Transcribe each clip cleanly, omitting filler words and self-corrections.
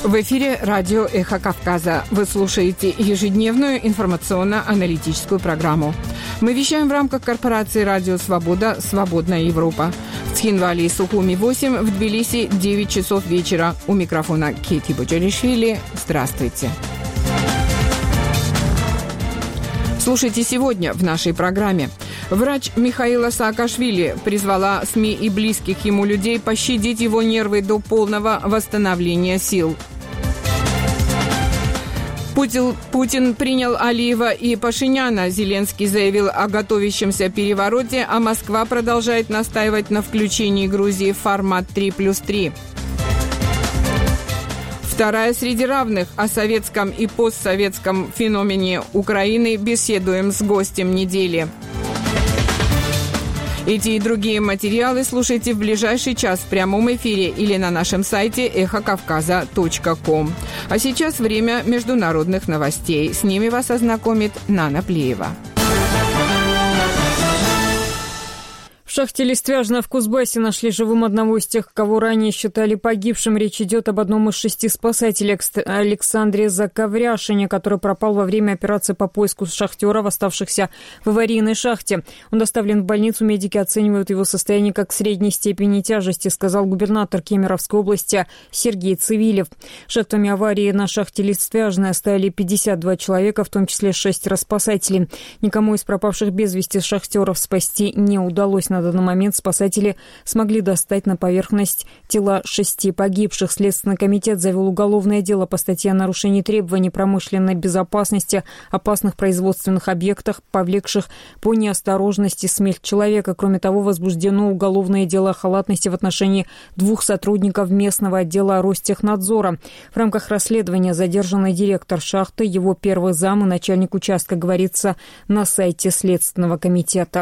В эфире радио «Эхо Кавказа». Вы слушаете ежедневную информационно-аналитическую программу. Мы вещаем в рамках корпорации «Радио Свобода. Свободная Европа». В Цхинвале и Сухуми 8, в Тбилиси 9 часов вечера. У микрофона Кети Боджалишвили. Здравствуйте. Слушайте сегодня в нашей программе. Врач Михаила Саакашвили призвала СМИ и близких ему людей пощадить его нервы до полного восстановления сил. Путин принял Алиева и Пашиняна. Зеленский заявил о готовящемся перевороте, а Москва продолжает настаивать на включении Грузии в формат 3+3. Вторая среди равных. О советском и постсоветском феномене Украины беседуем с гостем недели. Эти и другие материалы слушайте в ближайший час в прямом эфире или на нашем сайте эхокавказа.ком. А сейчас время международных новостей. С ними вас ознакомит Нана Плеева. В шахте Листвяжная в Кузбассе нашли живым одного из тех, кого ранее считали погибшим. Речь идет об одном из 6 спасателей, Александре Заковряшине, который пропал во время операции по поиску шахтеров, оставшихся в аварийной шахте. Он доставлен в больницу, медики оценивают его состояние как средней степени тяжести, сказал губернатор Кемеровской области Сергей Цивилев. Жертвами аварии на шахте Листвяжная стали 52 человека, в том числе 6 спасателей. Никому из пропавших без вести шахтеров спасти не удалось. На данный момент спасатели смогли достать на поверхность тела 6 погибших. Следственный комитет завел уголовное дело по статье о нарушении требований промышленной безопасности, опасных производственных объектах, повлекших по неосторожности смерть человека. Кроме того, возбуждено уголовное дело о халатности в отношении 2 сотрудников местного отдела Ростехнадзора. В рамках расследования задержанный директор шахты, его первый зам и начальник участка, говорится на сайте Следственного комитета.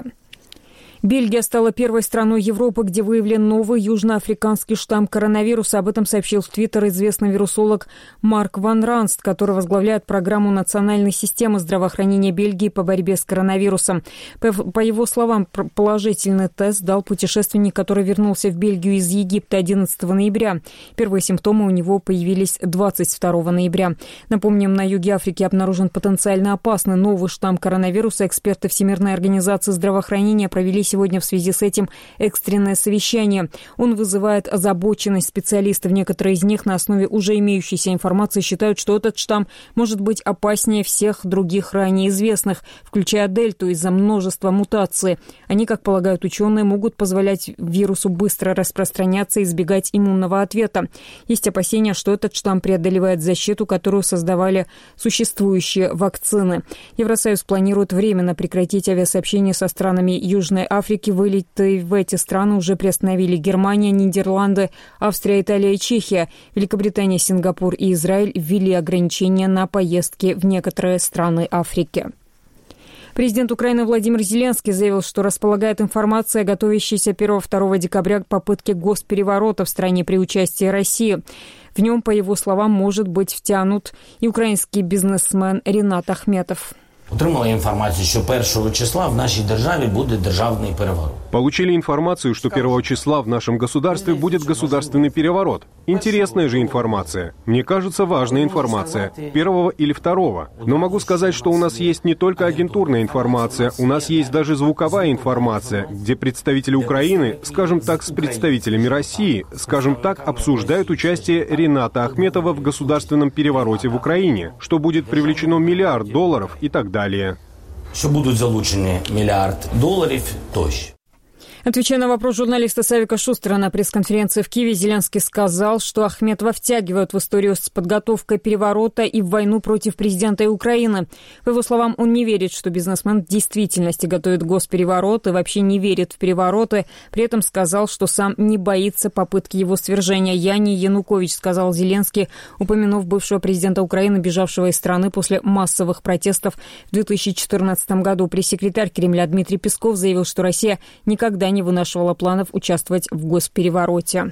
Бельгия стала первой страной Европы, где выявлен новый южноафриканский штамм коронавируса. Об этом сообщил в Твиттер известный вирусолог Марк Ван Ранст, который возглавляет программу национальной системы здравоохранения Бельгии по борьбе с коронавирусом. По его словам, положительный тест дал путешественник, который вернулся в Бельгию из Египта 11 ноября. Первые симптомы у него появились 22 ноября. Напомним, на юге Африки обнаружен потенциально опасный новый штамм коронавируса. Эксперты Всемирной организации здравоохранения провели сегодня в связи с этим экстренное совещание. Он вызывает озабоченность специалистов. Некоторые из них на основе уже имеющейся информации считают, что этот штамм может быть опаснее всех других ранее известных, включая дельту, из-за множества мутаций. Они, как полагают ученые, могут позволять вирусу быстро распространяться и избегать иммунного ответа. Есть опасения, что этот штамм преодолевает защиту, которую создавали существующие вакцины. Евросоюз планирует временно прекратить авиасообщение со странами Южной Африки. Вылеты в эти страны уже приостановили Германия, Нидерланды, Австрия, Италия и Чехия. Великобритания, Сингапур и Израиль ввели ограничения на поездки в некоторые страны Африки. Президент Украины Владимир Зеленский заявил, что располагает информацией о готовящейся 1-2 декабря попытке госпереворота в стране при участии России. В нем, по его словам, может быть втянут и украинский бизнесмен Ринат Ахметов. Отримали інформацію, що 1 числа в нашей державе будет державный переворот. Получили информацию, что 1 числа в нашем государстве будет государственный переворот. Интересная же информация. Мне кажется, важная информация. 1 или 2. Но могу сказать, что у нас есть не только агентурная информация, у нас есть даже звуковая информация, где представители Украины, скажем так, с представителями России, скажем так, обсуждают участие Рината Ахметова в государственном перевороте в Украине, что будет привлечено $1 миллиард и так далее. Что будут залучены $1 миллиард тощо. Отвечая на вопрос журналиста Савика Шустера на пресс-конференции в Киеве, Зеленский сказал, что Ахметова втягивают в историю с подготовкой переворота и в войну против президента Украины. По его словам, он не верит, что бизнесмен в действительности готовит госпереворот и вообще не верит в перевороты. При этом сказал, что сам не боится попытки его свержения. «Я не Янукович», сказал Зеленский, упомянув бывшего президента Украины, бежавшего из страны после массовых протестов в 2014 году. Пресс-секретарь Кремля Дмитрий Песков заявил, что Россия никогда не вынашивала планов участвовать в госперевороте.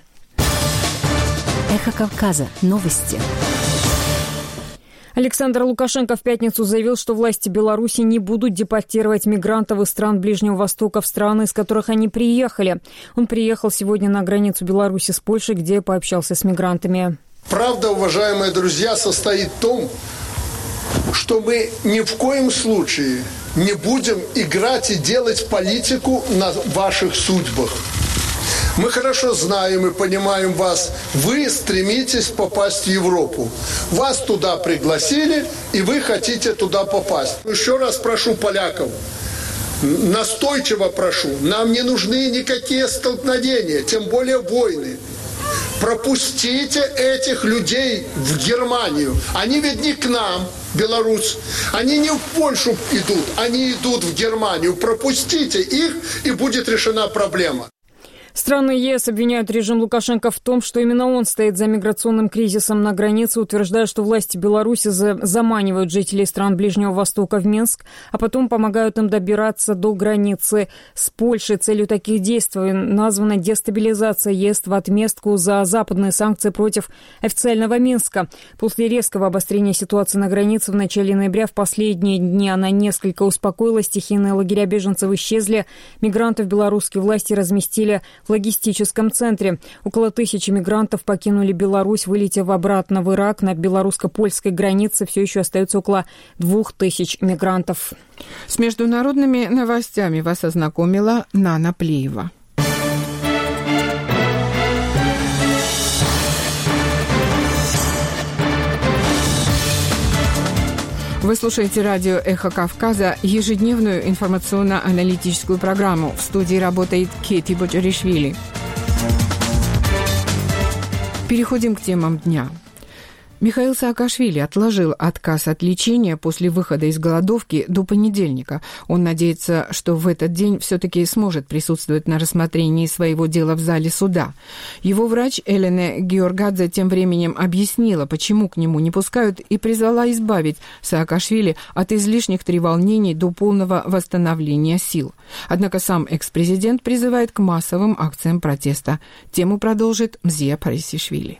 Эхо Кавказа. Новости. Александр Лукашенко в пятницу заявил, что власти Беларуси не будут депортировать мигрантов из стран Ближнего Востока в страны, из которых они приехали. Он приехал сегодня на границу Беларуси с Польшей, где пообщался с мигрантами. Правда, уважаемые друзья, состоит в том, что мы ни в коем случае не будем играть и делать политику на ваших судьбах. Мы хорошо знаем и понимаем вас. Вы стремитесь попасть в Европу. Вас туда пригласили, и вы хотите туда попасть. Еще раз прошу поляков, настойчиво прошу, нам не нужны никакие столкновения, тем более войны. Пропустите этих людей в Германию. Они ведь не к нам, Беларусь. Они не в Польшу идут, они идут в Германию. Пропустите их, и будет решена проблема. Страны ЕС обвиняют режим Лукашенко в том, что именно он стоит за миграционным кризисом на границе, утверждая, что власти Беларуси заманивают жителей стран Ближнего Востока в Минск, а потом помогают им добираться до границы с Польшей. Целью таких действий названа дестабилизация ЕС в отместку за западные санкции против официального Минска. После резкого обострения ситуации на границе в начале ноября в последние дни она несколько успокоилась. Стихийные лагеря беженцев исчезли. Мигрантов белорусские власти разместили в логистическом центре. Около 1000 мигрантов покинули Беларусь, вылетев обратно в Ирак. На белорусско-польской границе все еще остается около 2000 мигрантов. С международными новостями вас ознакомила Нана Плиева. Вы слушаете радио «Эхо Кавказа», ежедневную информационно-аналитическую программу. В студии работает Кети Боджаришвили. Переходим к темам дня. Михаил Саакашвили отложил отказ от лечения после выхода из голодовки до понедельника. Он надеется, что в этот день все-таки сможет присутствовать на рассмотрении своего дела в зале суда. Его врач Элена Георгадзе тем временем объяснила, почему к нему не пускают, и призвала избавить Саакашвили от излишних треволнений до полного восстановления сил. Однако сам экс-президент призывает к массовым акциям протеста. Тему продолжит Мзия Парисишвили.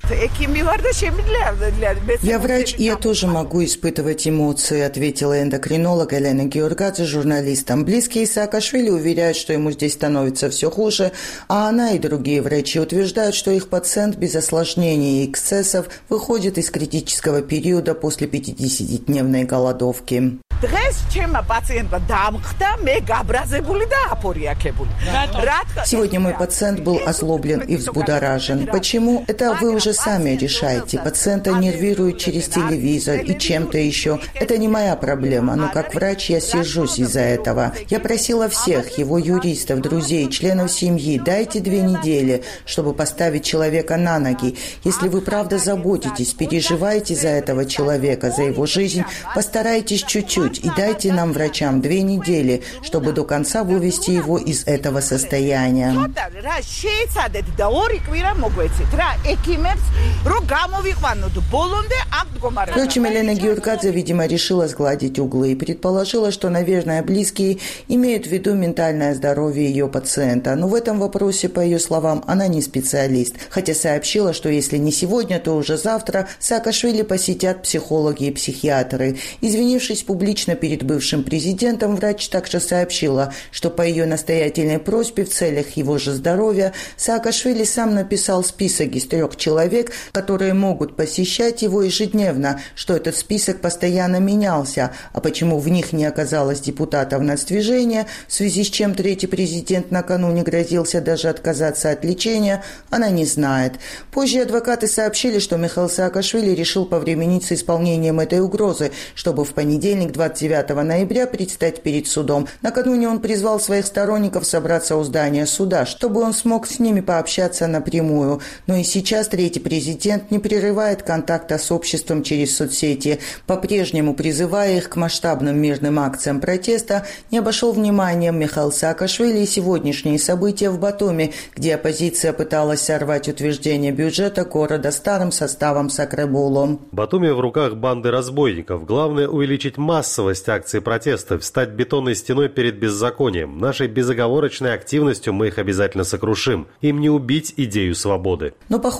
Я врач, и я тоже могу испытывать эмоции, ответила эндокринолог Элена Георгадзе журналистам. Близкие Саакашвили уверяют, что ему здесь становится все хуже, а она и другие врачи утверждают, что их пациент без осложнений и эксцессов выходит из критического периода после 50-дневной голодовки. Сегодня мой пациент был озлоблен и взбудоражен. Почему? Это вы уже сами решаете. Пациента нервируют через телевизор и чем-то еще. Это не моя проблема, но как врач я сержусь из-за этого. Я просила всех, его юристов, друзей, членов семьи, дайте 2 недели, чтобы поставить человека на ноги. Если вы правда заботитесь, переживаете за этого человека, за его жизнь, постарайтесь чуть-чуть и дайте нам, врачам, 2 недели, чтобы до конца вывести его из этого состояния. Впрочем, Елена Георгадзе, видимо, решила сгладить углы и предположила, что, наверное, близкие имеют в виду ментальное здоровье ее пациента. Но в этом вопросе, по ее словам, она не специалист. Хотя сообщила, что если не сегодня, то уже завтра Саакашвили посетят психологи и психиатры. Извинившись публично перед бывшим президентом, врач также сообщила, что по ее настоятельной просьбе в целях его же здоровья Саакашвили сам написал список из 3 человек, которые могут посещать его ежедневно, что этот список постоянно менялся, а почему в них не оказалось депутатов нацдвижения, в связи с чем 3-й президент накануне грозился даже отказаться от лечения, она не знает. Позже адвокаты сообщили, что Михаил Саакашвили решил повременить с исполнением этой угрозы, чтобы в понедельник, 29 ноября, предстать перед судом. Накануне он призвал своих сторонников собраться у здания суда, чтобы он смог с ними пообщаться напрямую. Но и сейчас 3-й президент не прерывает контакта с обществом через соцсети. По-прежнему призывая их к масштабным мирным акциям протеста, не обошел вниманием Михаил Саакашвили и сегодняшние события в Батуми, где оппозиция пыталась сорвать утверждение бюджета города старым составом Сакрабулу. Батуми в руках банды разбойников. Главное увеличить массовость акций протеста, встать бетонной стеной перед беззаконием. Нашей безоговорочной активностью мы их обязательно сокрушим. Им не убить идею свободы. Но, похоже, его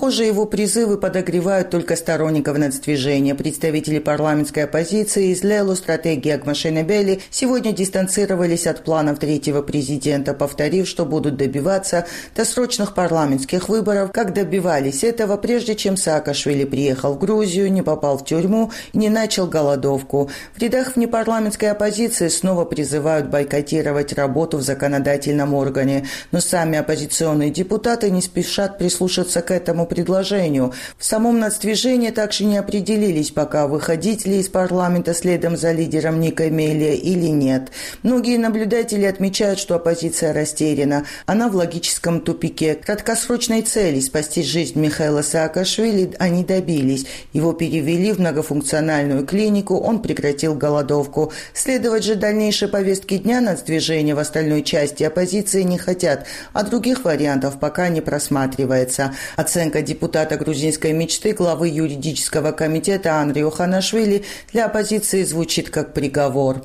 призывы подогревают только сторонников нацдвижения. Представители парламентской оппозиции из Лело, стратегии Агмашенебели, сегодня дистанцировались от планов третьего президента, повторив, что будут добиваться досрочных парламентских выборов, как добивались этого, прежде чем Саакашвили приехал в Грузию, не попал в тюрьму и не начал голодовку. В рядах внепарламентской оппозиции снова призывают бойкотировать работу в законодательном органе, но сами оппозиционные депутаты не спешат прислушаться к этому предложению. В самом нацдвижении также не определились пока, выходить ли из парламента следом за лидером Ника Мелия или нет. Многие наблюдатели отмечают, что оппозиция растеряна. Она в логическом тупике. Краткосрочной цели спасти жизнь Михаила Саакашвили они добились. Его перевели в многофункциональную клинику, он прекратил голодовку. Следовать же дальнейшей повестке дня нацдвижения в остальной части оппозиции не хотят, а других вариантов пока не просматривается. Оценка депутата грузинской мечты, главы юридического комитета Андрио Ханашвили, для оппозиции звучит как приговор.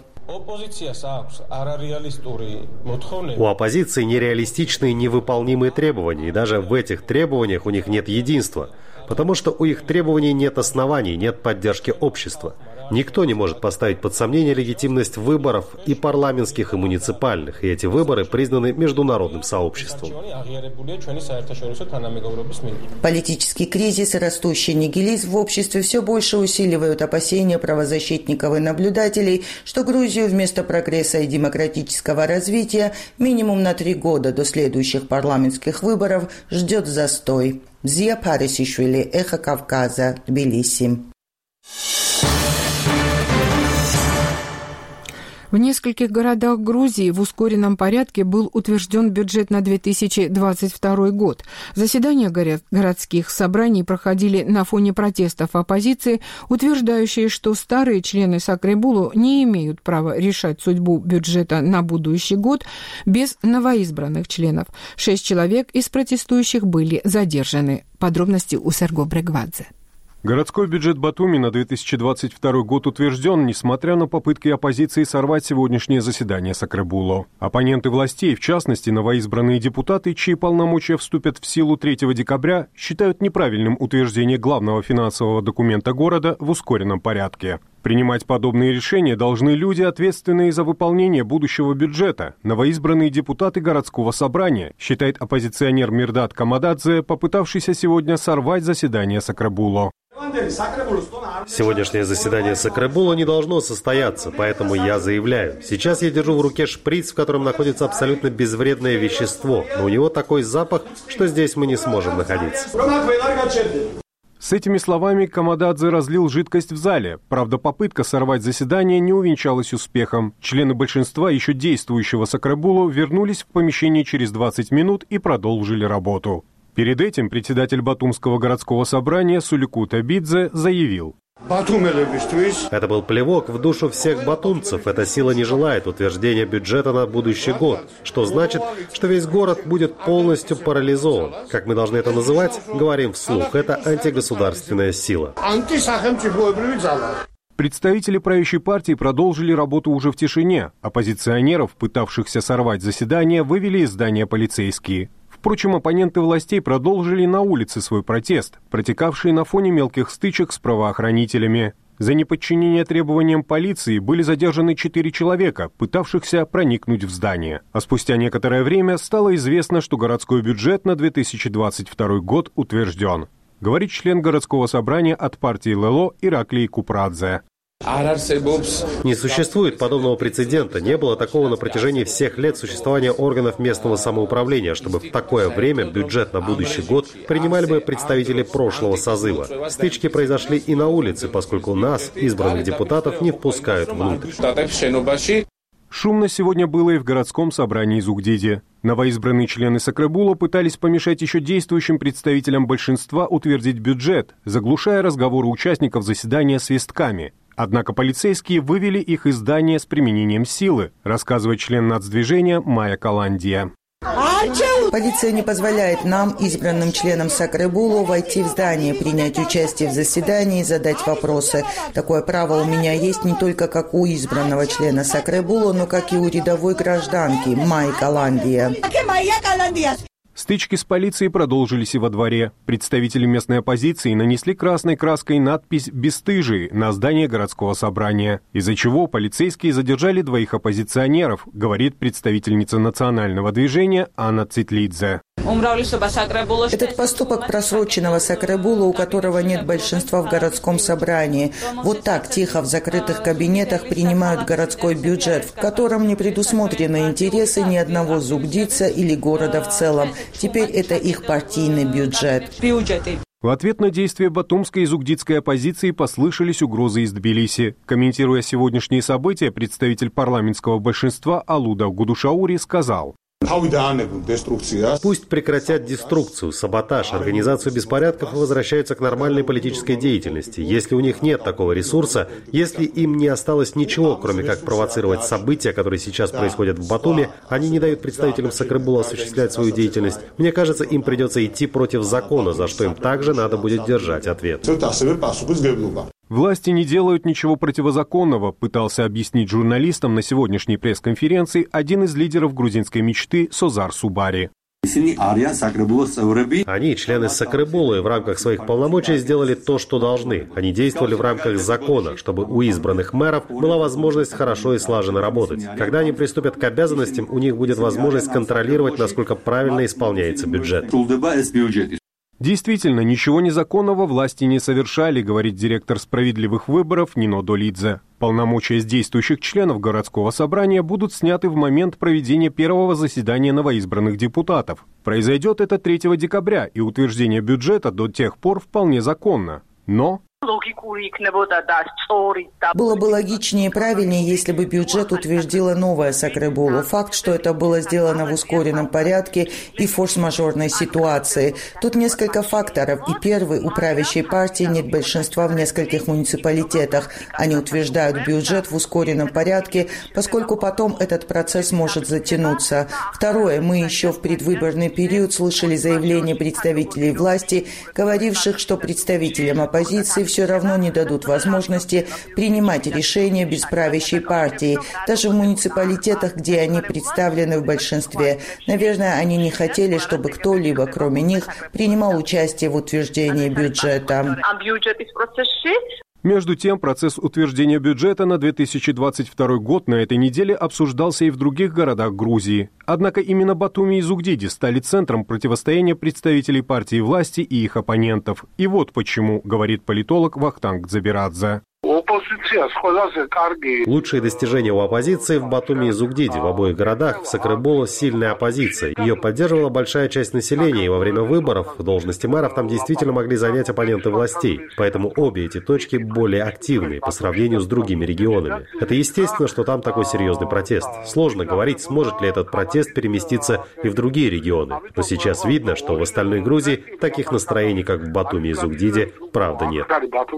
У оппозиции нереалистичные, невыполнимые требования, и даже в этих требованиях у них нет единства, потому что у их требований нет оснований, нет поддержки общества. Никто не может поставить под сомнение легитимность выборов и парламентских, и муниципальных, и эти выборы признаны международным сообществом. Политический кризис и растущий нигилизм в обществе все больше усиливают опасения правозащитников и наблюдателей, что Грузию вместо прогресса и демократического развития минимум на 3 года до следующих парламентских выборов ждет застой. Зия Парисишвили, Эхо Кавказа, Тбилиси. В нескольких городах Грузии в ускоренном порядке был утвержден бюджет на 2022 год. Заседания городских собраний проходили на фоне протестов оппозиции, утверждающие, что старые члены Сакребулу не имеют права решать судьбу бюджета на будущий год без новоизбранных членов. 6 человек из протестующих были задержаны. Подробности у Серго Брегвадзе. Городской бюджет Батуми на 2022 год утвержден, несмотря на попытки оппозиции сорвать сегодняшнее заседание Сакребулу. Оппоненты властей, в частности новоизбранные депутаты, чьи полномочия вступят в силу 3 декабря, считают неправильным утверждение главного финансового документа города в ускоренном порядке. Принимать подобные решения должны люди, ответственные за выполнение будущего бюджета, новоизбранные депутаты городского собрания, считает оппозиционер Мирдат Камададзе, попытавшийся сегодня сорвать заседание Сакребулу. Сегодняшнее заседание Сакребулу не должно состояться, поэтому я заявляю. Сейчас я держу в руке шприц, в котором находится абсолютно безвредное вещество, но у него такой запах, что здесь мы не сможем находиться. С этими словами Камададзе разлил жидкость в зале. Правда, попытка сорвать заседание не увенчалась успехом. Члены большинства еще действующего Сакребулу вернулись в помещение через 20 минут и продолжили работу. Перед этим председатель Батумского городского собрания Сулику Табидзе заявил: это был плевок в душу всех батумцев. Эта сила не желает утверждения бюджета на будущий год, что значит, что весь город будет полностью парализован. Как мы должны это называть? Говорим вслух. Это антигосударственная сила. Представители правящей партии продолжили работу уже в тишине. Оппозиционеров, пытавшихся сорвать заседание, вывели из здания полицейские. Впрочем, оппоненты властей продолжили на улице свой протест, протекавший на фоне мелких стычек с правоохранителями. За неподчинение требованиям полиции были задержаны 4 человека, пытавшихся проникнуть в здание. А спустя некоторое время стало известно, что городской бюджет на 2022 год утвержден. Говорит член городского собрания от партии Лело Ираклий Купрадзе. Не существует подобного прецедента. Не было такого на протяжении всех лет существования органов местного самоуправления, чтобы в такое время бюджет на будущий год принимали бы представители прошлого созыва. Стычки произошли и на улице, поскольку нас, избранных депутатов, не впускают внутрь. Шумно сегодня было и в городском собрании Зугдиди. Новоизбранные члены Сакребулу пытались помешать еще действующим представителям большинства утвердить бюджет, заглушая разговоры участников заседания свистками. Однако полицейские вывели их из здания с применением силы, рассказывает член нацдвижения Майя Каландия. Полиция не позволяет нам, избранным членам Сакребулу, войти в здание, принять участие в заседании и задать вопросы. Такое право у меня есть не только как у избранного члена Сакребулу, но как и у рядовой гражданки Майи Каландия. Стычки с полицией продолжились и во дворе. Представители местной оппозиции нанесли красной краской надпись «Бесстыжие» на здание городского собрания, из-за чего полицейские задержали 2 оппозиционеров, говорит представительница национального движения Анна Цитлидзе. Этот поступок просроченного Сакребула, у которого нет большинства в городском собрании. Вот так тихо в закрытых кабинетах принимают городской бюджет, в котором не предусмотрены интересы ни одного зугдийца или города в целом. Теперь это их партийный бюджет. В ответ на действия батумской и зугдитской оппозиции послышались угрозы из Тбилиси. Комментируя сегодняшние события, представитель парламентского большинства Алуда Гудушаури сказал: «Пусть прекратят деструкцию, саботаж, организацию беспорядков и возвращаются к нормальной политической деятельности. Если у них нет такого ресурса, если им не осталось ничего, кроме как провоцировать события, которые сейчас происходят в Батуми, они не дают представителям Сакребула осуществлять свою деятельность. Мне кажется, им придется идти против закона, за что им также надо будет держать ответ». Власти не делают ничего противозаконного, пытался объяснить журналистам на сегодняшней пресс-конференции один из лидеров грузинской мечты Созар Субари. Они, члены Сакребула, в рамках своих полномочий сделали то, что должны. Они действовали в рамках закона, чтобы у избранных мэров была возможность хорошо и слаженно работать. Когда они приступят к обязанностям, у них будет возможность контролировать, насколько правильно исполняется бюджет. Действительно, ничего незаконного власти не совершали, говорит директор справедливых выборов Нино Долидзе. Полномочия с действующих членов городского собрания будут сняты в момент проведения первого заседания новоизбранных депутатов. Произойдет это 3 декабря, и утверждение бюджета до тех пор вполне законно. Но... Было бы логичнее и правильнее, если бы бюджет утвердила новая Сакребула. Факт, что это было сделано в ускоренном порядке и форс-мажорной ситуации. Тут несколько факторов. И первый, у правящей партии нет большинства в нескольких муниципалитетах. Они утверждают бюджет в ускоренном порядке, поскольку потом этот процесс может затянуться. Второе, мы еще в предвыборный период слышали заявления представителей власти, говоривших, что представителям оппозиции все равно не дадут возможности принимать решения без правящей партии, даже в муниципалитетах, где они представлены в большинстве. Наверное, они не хотели, чтобы кто-либо, кроме них, принимал участие в утверждении бюджета. Между тем, процесс утверждения бюджета на 2022 год на этой неделе обсуждался и в других городах Грузии. Однако именно Батуми и Зугдиди стали центром противостояния представителей партии власти и их оппонентов. И вот почему, говорит политолог Вахтанг Дзабирадзе. Лучшие достижения у оппозиции в Батуми и Зугдиди. В обоих городах в Сакребулу сильная оппозиция. Ее поддерживала большая часть населения, и во время выборов должности мэров там действительно могли занять оппоненты властей. Поэтому обе эти точки более активны по сравнению с другими регионами. Это естественно, что там такой серьезный протест. Сложно говорить, сможет ли этот протест переместиться и в другие регионы. Но сейчас видно, что в остальной Грузии таких настроений, как в Батуми и Зугдиди, правда нет.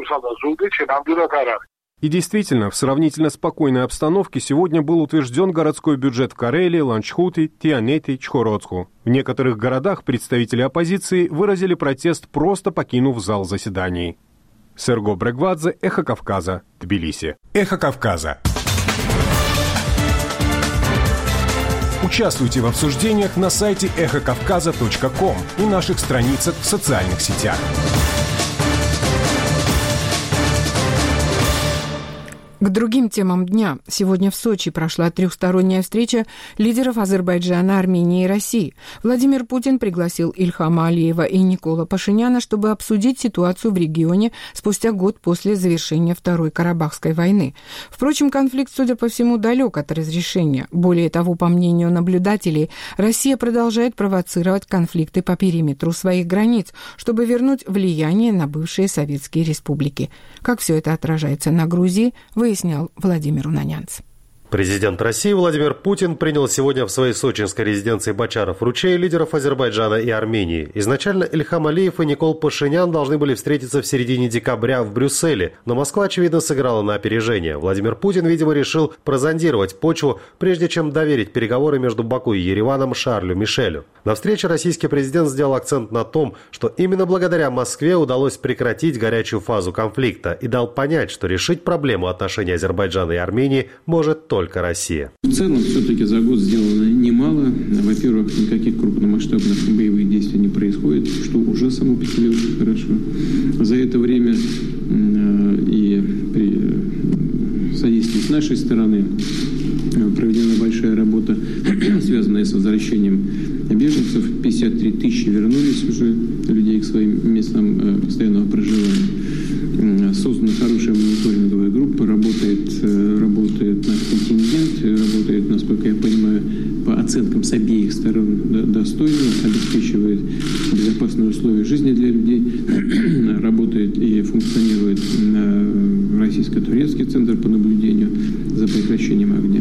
И действительно, в сравнительно спокойной обстановке сегодня был утвержден городской бюджет в Карелии, Ланчхуте, Тианете, Чхородску. В некоторых городах представители оппозиции выразили протест, просто покинув зал заседаний. Серго Брегвадзе, Эхо Кавказа, Тбилиси. Эхо Кавказа. Участвуйте в обсуждениях на сайте эхокавказа.ком и наших страницах в социальных сетях. К другим темам дня. Сегодня в Сочи прошла трехсторонняя встреча лидеров Азербайджана, Армении и России. Владимир Путин пригласил Ильхама Алиева и Никола Пашиняна, чтобы обсудить ситуацию в регионе спустя год после завершения Второй Карабахской войны. Впрочем, конфликт, судя по всему, далек от разрешения. Более того, по мнению наблюдателей, Россия продолжает провоцировать конфликты по периметру своих границ, чтобы вернуть влияние на бывшие советские республики. Как все это отражается на Грузии, выяснял Владимир Унанянц. Президент России Владимир Путин принял сегодня в своей сочинской резиденции Бочаров-Ручей лидеров Азербайджана и Армении. Изначально Ильхам Алиев и Никол Пашинян должны были встретиться в середине декабря в Брюсселе, но Москва, очевидно, сыграла на опережение. Владимир Путин, видимо, решил прозондировать почву, прежде чем доверить переговоры между Баку и Ереваном Шарлю Мишелю. На встрече российский президент сделал акцент на том, что именно благодаря Москве удалось прекратить горячую фазу конфликта и дал понять, что решить проблему отношений Азербайджана и Армении может только только Россия. В целом, все-таки за год сделано немало. Во-первых, никаких крупномасштабных боевых действий не происходит, что уже само по себе очень хорошо. За это время и при содействии с нашей стороны проведена большая работа, связанная с возвращением беженцев. 53 тысячи вернулись уже людей к своим местам постоянного проживания. Создана хорошая мониторинговая группа, работает наш контингент, работает, насколько я понимаю, по оценкам с обеих сторон достойно, обеспечивает безопасные условия жизни для людей, работает и функционирует российско-турецкий центр по наблюдению за прекращением огня.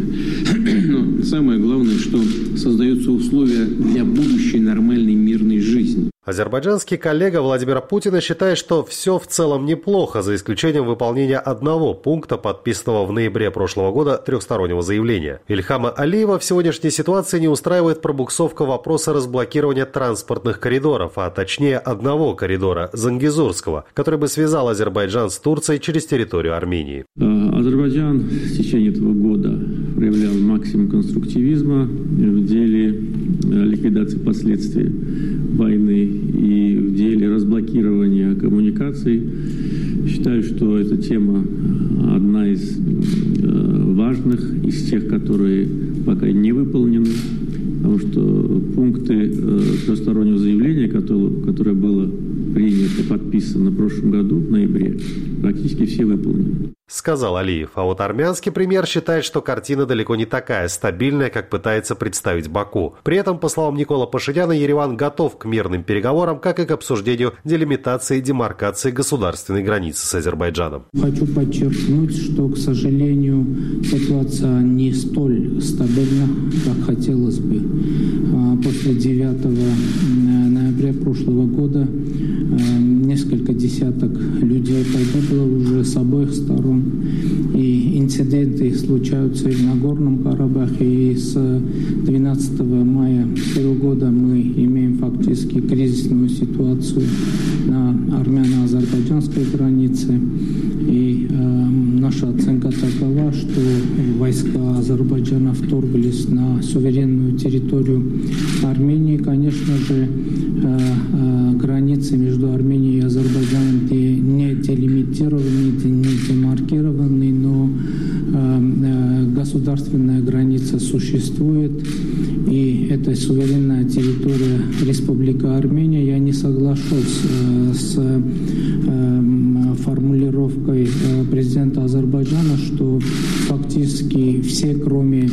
Но самое главное, что создаются условия для будущей нормальной мирной жизни. Азербайджанский коллега Владимира Путина считает, что все в целом неплохо, за исключением выполнения одного пункта, подписанного в ноябре прошлого года трехстороннего заявления. Ильхама Алиева в сегодняшней ситуации не устраивает пробуксовка вопроса разблокирования транспортных коридоров, а точнее одного коридора, Зангезурского, который бы связал Азербайджан с Турцией через территорию Армении. Азербайджан в течение этого года проявлял максимум конструктивизма в деле ликвидации последствий войны и в деле разблокирования коммуникаций. Считаю, что эта тема одна из важных, из тех, которые пока не выполнены, потому что пункты трехстороннего заявления, которое было принято, подписано в прошлом году, в ноябре, практически все выполнены. Сказал Алиев. А вот армянский премьер считает, что картина далеко не такая стабильная, как пытается представить Баку. При этом, по словам Никола Пашиняна, Ереван готов к мирным переговорам, как и к обсуждению делимитации и демаркации государственной границы с Азербайджаном. Хочу подчеркнуть, что, к сожалению, ситуация не столь стабильна, как хотелось бы. После 9 ноября прошлого года несколько десяток людей погибло уже с обоих сторон. И инциденты случаются и в Нагорном Карабахе. И с 12 мая этого года мы имеем фактически кризисную ситуацию на армяно-азербайджанской границе. И наша оценка такова, что войска Азербайджана вторглись на суверенную территорию Армении. Конечно же, границы между Арменией и Азербайджаном не делимитированы, не демаркированы, но государственная граница существует, и это суверенная территория Республика Армения. Я не соглашусь с формулировкой президента Азербайджана, что фактически все пункты,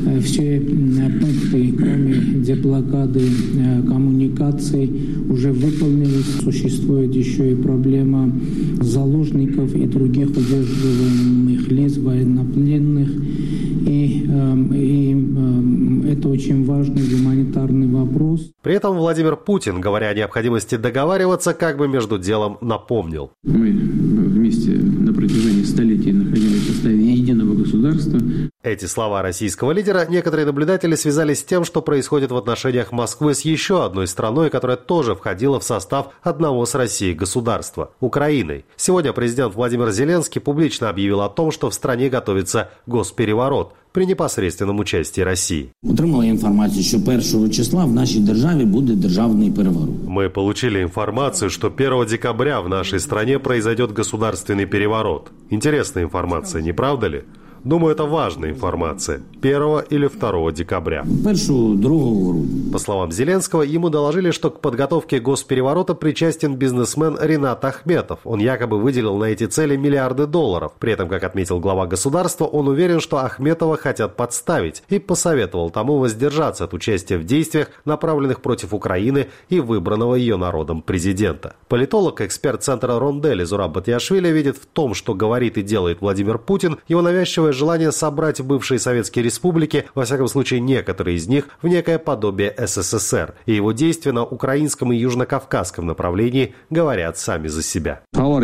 кроме деблокады коммуникаций, уже выполнились. Существует еще и проблема заложников и других удерживаемых лиц, военнопленных. И это очень важный гуманитарный вопрос. При этом Владимир Путин, говоря о необходимости договариваться, как бы между делом напомнил. Мы вместе на протяжении столетий находились в составе единого государства. Эти слова российского лидера некоторые наблюдатели связали с тем, что происходит в отношениях Москвы с еще одной страной, которая тоже входила в состав одного с Россией государства – Украиной. Сегодня президент Владимир Зеленский публично объявил о том, что в стране готовится госпереворот при непосредственном участии России. Отримали информацию, что 1 числа в нашей державе будет державный переворот. Мы получили информацию, что 1 декабря в нашей стране произойдет государственный переворот. Интересная информация, не правда ли? Думаю, это важная информация. 1 или 2 декабря. 1-2. По словам Зеленского, ему доложили, что к подготовке госпереворота причастен бизнесмен Ринат Ахметов. Он якобы выделил на эти цели миллиарды долларов. При этом, как отметил глава государства, он уверен, что Ахметова хотят подставить, и посоветовал тому воздержаться от участия в действиях, направленных против Украины и выбранного ее народом президента. Политолог, эксперт центра Рондель Зураб Батиашвили видит в том, что говорит и делает Владимир Путин, его навязчивое желание собрать бывшие советские республики, во всяком случае некоторые из них, в некое подобие СССР. И его действия на украинском и южнокавказском направлении говорят сами за себя.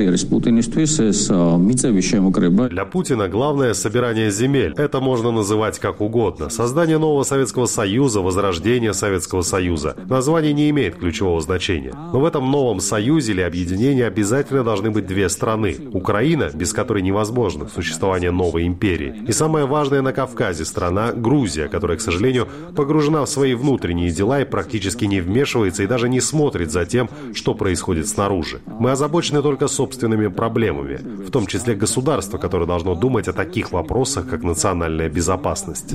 Для Путина главное собирание земель. Это можно называть как угодно. Создание нового Советского Союза, возрождение Советского Союза. Название не имеет ключевого значения. Но в этом новом союзе или объединении обязательно должны быть две страны. Украина, без которой невозможно существование новой империи, мире. И самое важное на Кавказе – страна Грузия, которая, к сожалению, погружена в свои внутренние дела и практически не вмешивается и даже не смотрит за тем, что происходит снаружи. Мы озабочены только собственными проблемами, в том числе государство, которое должно думать о таких вопросах, как национальная безопасность.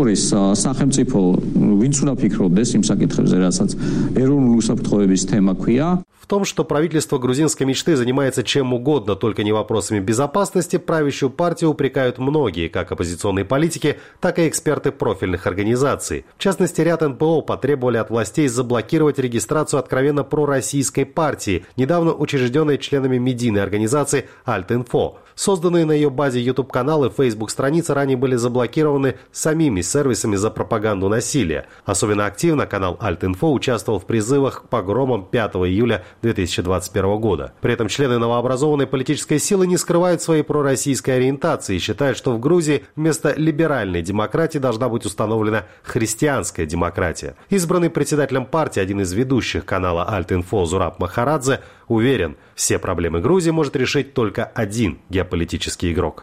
В том, что правительство грузинской мечты занимается чем угодно, только не вопросами безопасности, правящую партию упрекают многие, как оппозиционные политики, так и эксперты профильных организаций. В частности, ряд НПО потребовали от властей заблокировать регистрацию откровенно пророссийской партии, недавно учрежденной членами медийной организации «Альт-Инфо». Созданные на ее базе YouTube-каналы и Facebook-страницы ранее были заблокированы самими сервисами за пропаганду насилия. Особенно активно канал «Альт-Инфо» участвовал в призывах к погромам 5 июля 2021 года. При этом члены новообразованной политической силы не скрывают своей пророссийской ориентации и считают, что в Грузии вместо либеральной демократии должна быть установлена христианская демократия. Избранный председателем партии, один из ведущих канала «Альт-Инфо» Зураб Махарадзе уверен, все проблемы Грузии может решить только один геополитический игрок.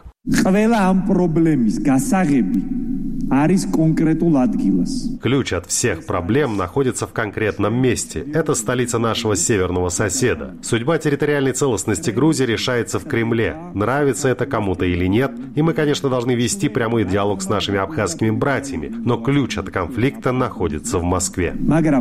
Ключ от всех проблем находится в конкретном месте. Это столица нашего северного соседа. Судьба территориальной целостности Грузии решается в Кремле. Нравится это кому-то или нет. И мы, конечно, должны вести прямой диалог с нашими абхазскими братьями. Но ключ от конфликта находится в Москве.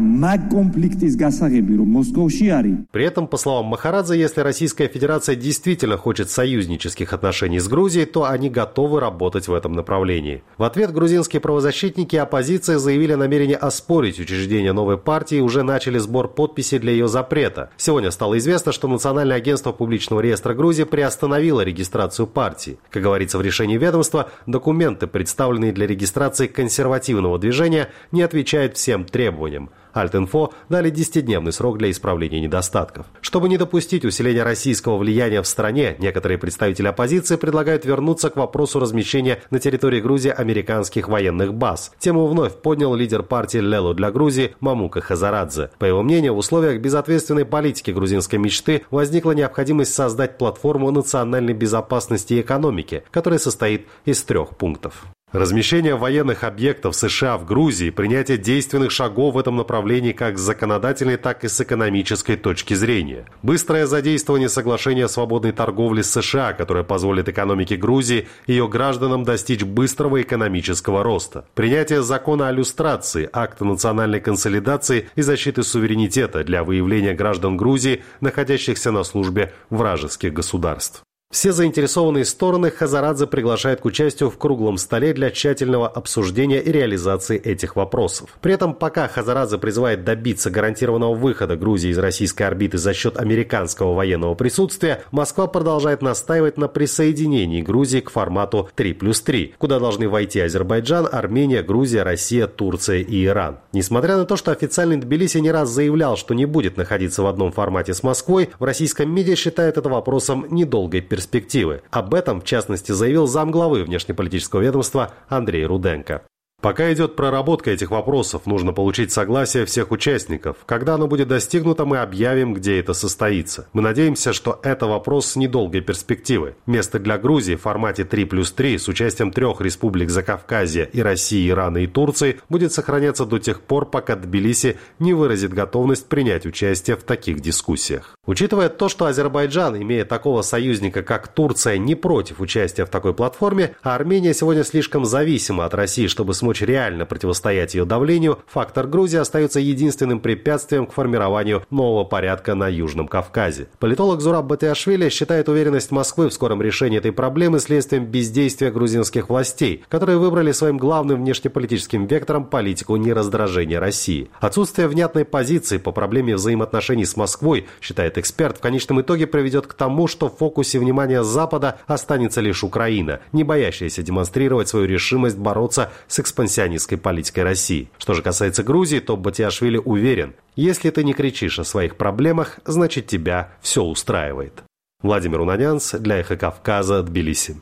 При этом, по словам Махарадзе, если Российская Федерация действительно хочет союзнических отношений с Грузией, то они готовы работать в этом направлении. В ответ грузинские правозащитники и оппозиция заявили о намерении оспорить учреждение новой партии и уже начали сбор подписей для ее запрета. Сегодня стало известно, что Национальное агентство публичного реестра Грузии приостановило регистрацию партии. Как говорится в решении ведомства, документы, представленные для регистрации консервативного движения, не отвечают всем требованиям. Альт-Инфо дали 10-дневный срок для исправления недостатков. Чтобы не допустить усиления российского влияния в стране, некоторые представители оппозиции предлагают вернуться к вопросу размещения на территории Грузии американских военных баз. Тему вновь поднял лидер партии «Лелу для Грузии» Мамука Хазарадзе. По его мнению, в условиях безответственной политики грузинской мечты возникла необходимость создать платформу национальной безопасности и экономики, которая состоит из 3 пунктов. Размещение военных объектов США в Грузии, принятие действенных шагов в этом направлении как с законодательной, так и с экономической точки зрения. Быстрое задействование соглашения о свободной торговле с США, которое позволит экономике Грузии и ее гражданам достичь быстрого экономического роста. Принятие закона о люстрации, акта национальной консолидации и защиты суверенитета для выявления граждан Грузии, находящихся на службе вражеских государств. Все заинтересованные стороны Хазарадзе приглашает к участию в круглом столе для тщательного обсуждения и реализации этих вопросов. При этом, пока Хазарадзе призывает добиться гарантированного выхода Грузии из российской орбиты за счет американского военного присутствия, Москва продолжает настаивать на присоединении Грузии к формату 3+3, куда должны войти Азербайджан, Армения, Грузия, Россия, Турция и Иран. Несмотря на то, что официальный Тбилиси не раз заявлял, что не будет находиться в одном формате с Москвой, в российском МИДе считают это вопросом недолгой перспективы. Об этом, в частности, заявил замглавы внешнеполитического ведомства Андрей Руденко. Пока идет проработка этих вопросов, нужно получить согласие всех участников. Когда оно будет достигнуто, мы объявим, где это состоится. Мы надеемся, что это вопрос с недолгой перспективы. Место для Грузии в формате 3+3 с участием 3 республик Закавказья и России, Ирана и Турции будет сохраняться до тех пор, пока Тбилиси не выразит готовность принять участие в таких дискуссиях. Учитывая то, что Азербайджан, имея такого союзника, как Турция, не против участия в такой платформе, а Армения сегодня слишком зависима от России, чтобы смочь реально противостоять ее давлению, фактор Грузии остается единственным препятствием к формированию нового порядка на Южном Кавказе. Политолог Зураб Батиашвили считает уверенность Москвы в скором решении этой проблемы следствием бездействия грузинских властей, которые выбрали своим главным внешнеполитическим вектором политику нераздражения России. Отсутствие внятной позиции по проблеме взаимоотношений с Москвой, считает эксперт, в конечном итоге приведет к тому, что в фокусе внимания Запада останется лишь Украина, не боящаяся демонстрировать свою решимость бороться с экспансионистской политикой России. Что же касается Грузии, то Батиашвили уверен, если ты не кричишь о своих проблемах, значит тебя все устраивает. Владимир Унанянц для Эхо Кавказа, Тбилиси.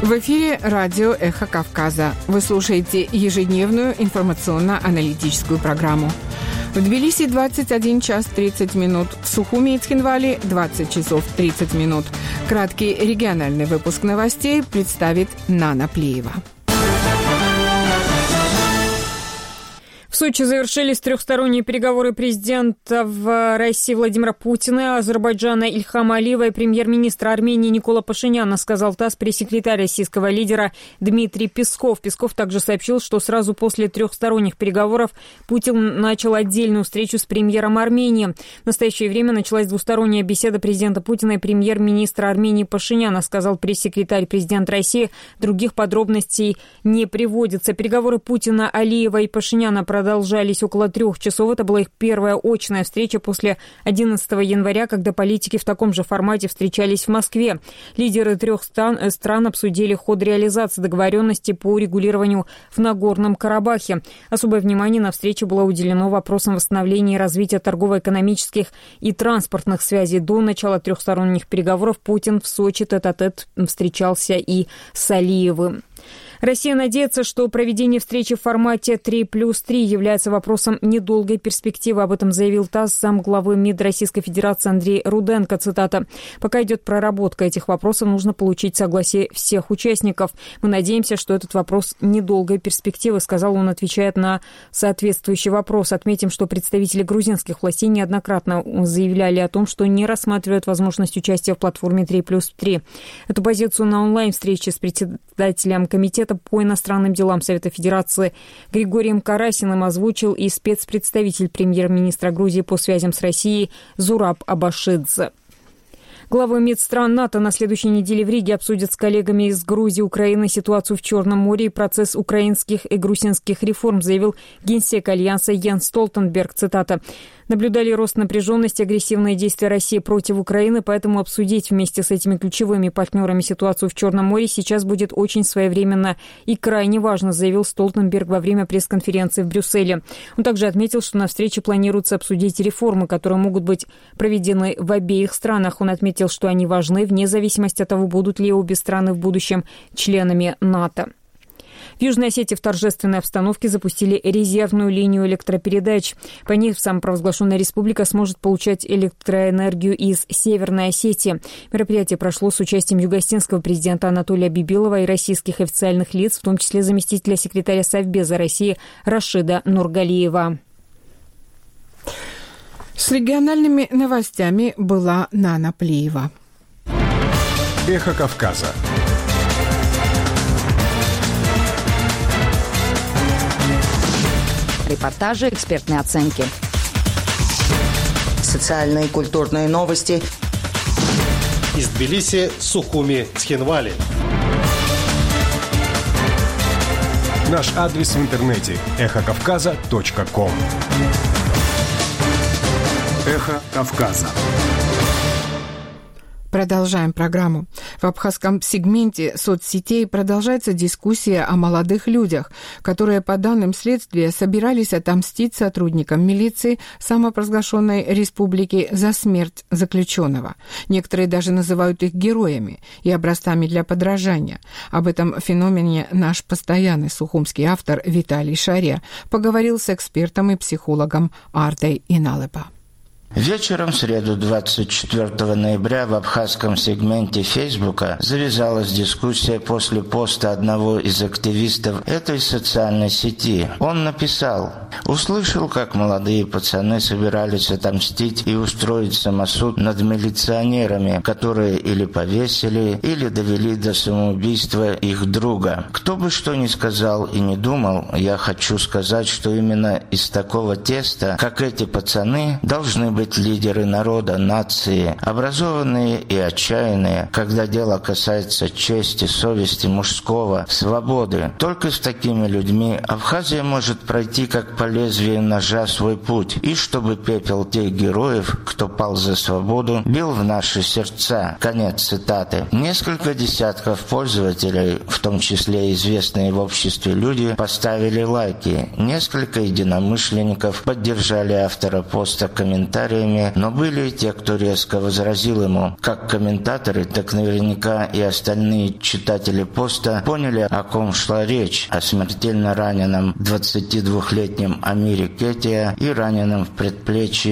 В эфире радио «Эхо Кавказа». Вы слушаете ежедневную информационно-аналитическую программу. В Тбилиси 21 час 30 минут, в Сухуми и Цхинвале 20 часов 30 минут. Краткий региональный выпуск новостей представит Нана Плеева. В Сочи завершились трехсторонние переговоры президентов России Владимира Путина, Азербайджана Ильхама Алиева и премьер-министра Армении Никола Пашиняна, сказал ТАСС пресс-секретарь российского лидера Дмитрий Песков. Песков также сообщил, что сразу после трехсторонних переговоров Путин начал отдельную встречу с премьером Армении. В настоящее время началась двусторонняя беседа президента Путина и премьер-министра Армении Пашиняна, сказал пресс-секретарь президента России. Других подробностей не приводится. Переговоры Путина, Алиева и Пашиняна продолжались около 3 часов. Это была их первая очная встреча после 11 января, когда политики в таком же формате встречались в Москве. Лидеры трех стран обсудили ход реализации договоренности по урегулированию в Нагорном Карабахе. Особое внимание на встрече было уделено вопросам восстановления и развития торгово-экономических и транспортных связей. До начала трехсторонних переговоров Путин в Сочи тет-а-тет встречался и с Алиевым. Россия надеется, что проведение встречи в формате 3+3 является вопросом недолгой перспективы. Об этом заявил ТАСС замглавы МИД Российской Федерации Андрей Руденко. Цитата. «Пока идет проработка этих вопросов, нужно получить согласие всех участников. Мы надеемся, что этот вопрос недолгой перспективы», сказал он, отвечая на соответствующий вопрос. Отметим, что представители грузинских властей неоднократно заявляли о том, что не рассматривают возможность участия в платформе 3+3. Эту позицию на онлайн-встрече с председателем комитета по иностранным делам Совета Федерации Григорием Карасиным озвучил и спецпредставитель премьер-министра Грузии по связям с Россией Зураб Абашидзе. Главы МИД стран НАТО на следующей неделе в Риге обсудят с коллегами из Грузии, Украины ситуацию в Черном море и процесс украинских и грузинских реформ, заявил генсек Альянса Йенс Столтенберг. Цитата. «Наблюдали рост напряженности, агрессивные действия России против Украины, поэтому обсудить вместе с этими ключевыми партнерами ситуацию в Черном море сейчас будет очень своевременно и крайне важно», заявил Столтенберг во время пресс-конференции в Брюсселе. Он также отметил, что на встрече планируется обсудить реформы, которые могут быть проведены в обеих странах. Он отметил, что они важны вне зависимости от того, будут ли обе страны в будущем членами НАТО. В Южной Осетии в торжественной обстановке запустили резервную линию электропередач. По ней самопровозглашенная республика сможет получать электроэнергию из Северной Осетии. Мероприятие прошло с участием югославского президента Анатолия Бибилова и российских официальных лиц, в том числе заместителя секретаря Совбеза России Рашида Нургалиева. С региональными новостями была Нана Плеева. Эхо Кавказа. Репортажи, экспертные оценки. Социальные и культурные новости. Из Тбилиси, Сухуми, Цхинвали. Наш адрес в интернете – эхокавказа.ком. Эхо Кавказа. Продолжаем программу. В абхазском сегменте соцсетей продолжается дискуссия о молодых людях, которые, по данным следствия, собирались отомстить сотрудникам милиции самопровозглашенной республики за смерть заключенного. Некоторые даже называют их героями и образцами для подражания. Об этом феномене наш постоянный сухумский автор Виталий Шария поговорил с экспертом и психологом Ардой Иналепа. Вечером в среду 24 ноября в абхазском сегменте Фейсбука завязалась дискуссия после поста одного из активистов этой социальной сети. Он написал: «Услышал, как молодые пацаны собирались отомстить и устроить самосуд над милиционерами, которые или повесили, или довели до самоубийства их друга. Кто бы что ни сказал и не думал, я хочу сказать, что именно из такого теста, как эти пацаны, должны быть лидеры народа, нации, образованные и отчаянные, когда дело касается чести, совести, мужского, свободы. Только с такими людьми Абхазия может пройти как по лезвию ножа свой путь, и чтобы пепел тех героев, кто пал за свободу, бил в наши сердца». Конец цитаты. Несколько десятков пользователей, в том числе известные в обществе люди, поставили лайки. Несколько единомышленников поддержали автора поста комментариями комментариями, но были и те, кто резко возразил ему. Как комментаторы, так наверняка и остальные читатели поста поняли, о ком шла речь: о смертельно раненом 22-летнем Амире Кетия и раненом в предплечье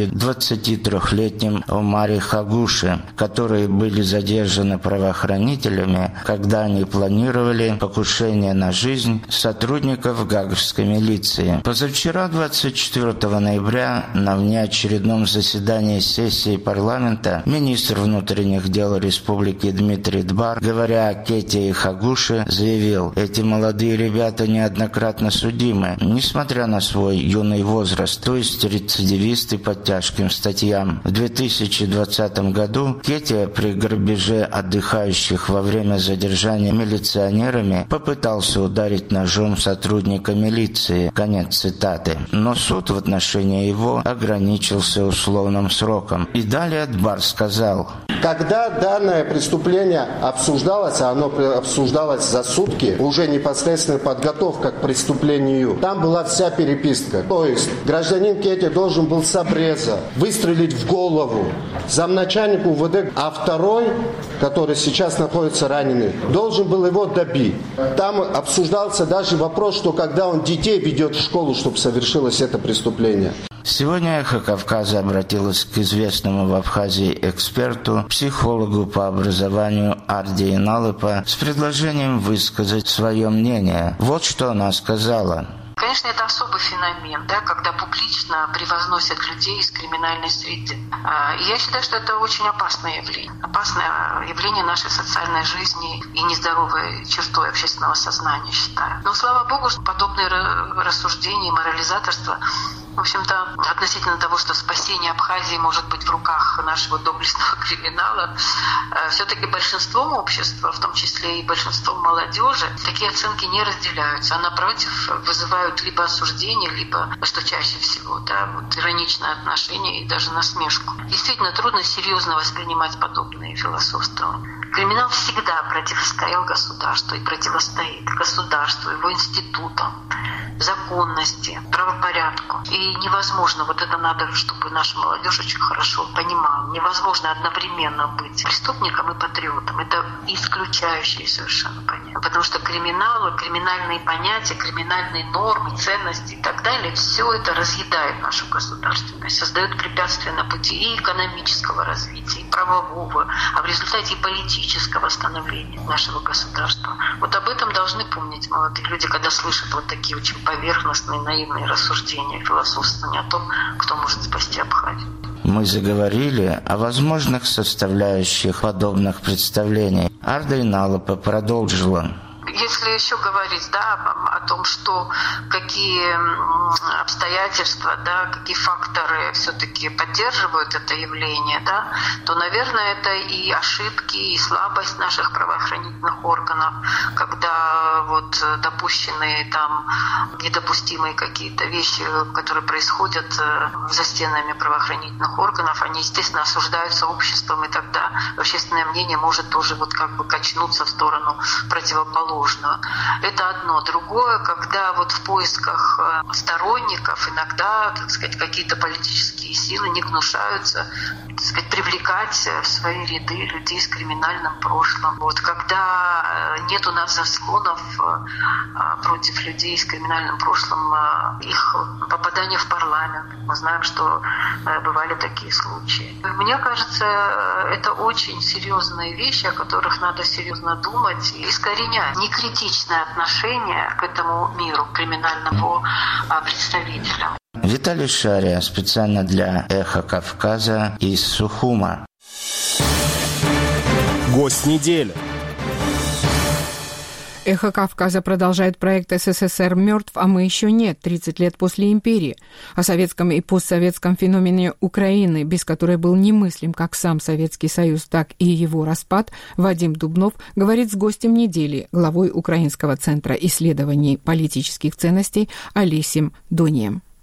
23-летнем Омаре Хагуше, которые были задержаны правоохранителями, когда они планировали покушение на жизнь сотрудников гаагской милиции. Позавчера, 24 ноября, на внеочередном заседании сессии парламента, министр внутренних дел республики Дмитрий Дбар, говоря о Кетии и Хагуше, заявил: эти молодые ребята неоднократно судимы, несмотря на свой юный возраст, то есть рецидивисты по тяжким статьям. В 2020 году Кетия при грабеже отдыхающих во время задержания милиционерами попытался ударить ножом сотрудника милиции. Конец цитаты. Но суд в отношении его ограничился условным сроком. И далее Дбар сказал: когда данное преступление обсуждалось, а оно обсуждалось за сутки, уже непосредственно подготовка к преступлению, там была вся переписка. То есть гражданин Кетия должен был с обреза выстрелить в голову замначальнику УВД, а второй, который сейчас находится раненый, должен был его добить. Там обсуждался даже вопрос, что когда он детей ведет в школу, чтобы совершилось это преступление. Сегодня «Эхо Кавказа» обратилась к известному в Абхазии эксперту, психологу по образованию Арди Налыпа с предложением высказать свое мнение. Вот что она сказала. Конечно, это особый феномен, да, когда публично превозносят людей из криминальной среды. И я считаю, что это очень опасное явление. Опасное явление нашей социальной жизни и нездоровой чертой общественного сознания, считаю. Но, слава богу, что подобные рассуждения и морализаторство, в общем-то, относительно того, что спасение Абхазии может быть в руках нашего доблестного криминала, все-таки большинством общества, в том числе и большинством молодежи, такие оценки не разделяются, а напротив вызывают либо осуждение, либо, что чаще всего, да, вот ироничное отношение и даже насмешку. Действительно трудно серьезно воспринимать подобные философства. Криминал всегда противостоял государству и противостоит государству, его институтам, законности, правопорядку. И невозможно, вот это надо, чтобы наша молодежь очень хорошо понимала, невозможно одновременно быть преступником и патриотом. Это исключающие совершенно понятия. Потому что криминал, криминальные понятия, криминальные нормы, ценности и так далее, все это разъедает нашу государственность, создает препятствия на пути и экономического развития, и правового, а в результате и политического становления нашего государства. Вот об этом должны помнить молодые люди, когда слышат вот такие очень поверхностные, наивные рассуждения, философствования о том, кто может спасти Абхазию. Мы заговорили о возможных составляющих подобных представлений. Арда Налыпа продолжила. Если еще говорить, да, о том, что какие обстоятельства, да, какие факторы все-таки поддерживают это явление, да, то, наверное, это и ошибки, и слабость наших правоохранительных органов, когда вот допущенные там недопустимые какие-то вещи, которые происходят за стенами правоохранительных органов, они, естественно, осуждаются обществом, и тогда общественное мнение может тоже вот как бы качнуться в сторону противоположного. Это одно. Другое, когда вот в поисках сторонников иногда, так сказать, какие-то политические силы не гнушаются, так сказать, привлекать в свои ряды людей с криминальным прошлым. Вот, когда нет у нас заслонов против людей с криминальным прошлым, их попадание в парламент. Мы знаем, что бывали такие случаи. Мне кажется, это очень серьезные вещи, о которых надо серьезно думать и искоренять. Некритичное отношение к этому миру, к криминальному представителю. Виталий Шария специально для «Эхо Кавказа» из Сухума. Гость недели. «Эхо Кавказа» продолжает проект «СССР мертв, а мы еще нет. 30 лет после империи». О советском и постсоветском феномене Украины, без которой был немыслим как сам Советский Союз, так и его распад, Вадим Дубнов говорит с гостем недели, главой Украинского центра исследований политических ценностей Олесем Донием.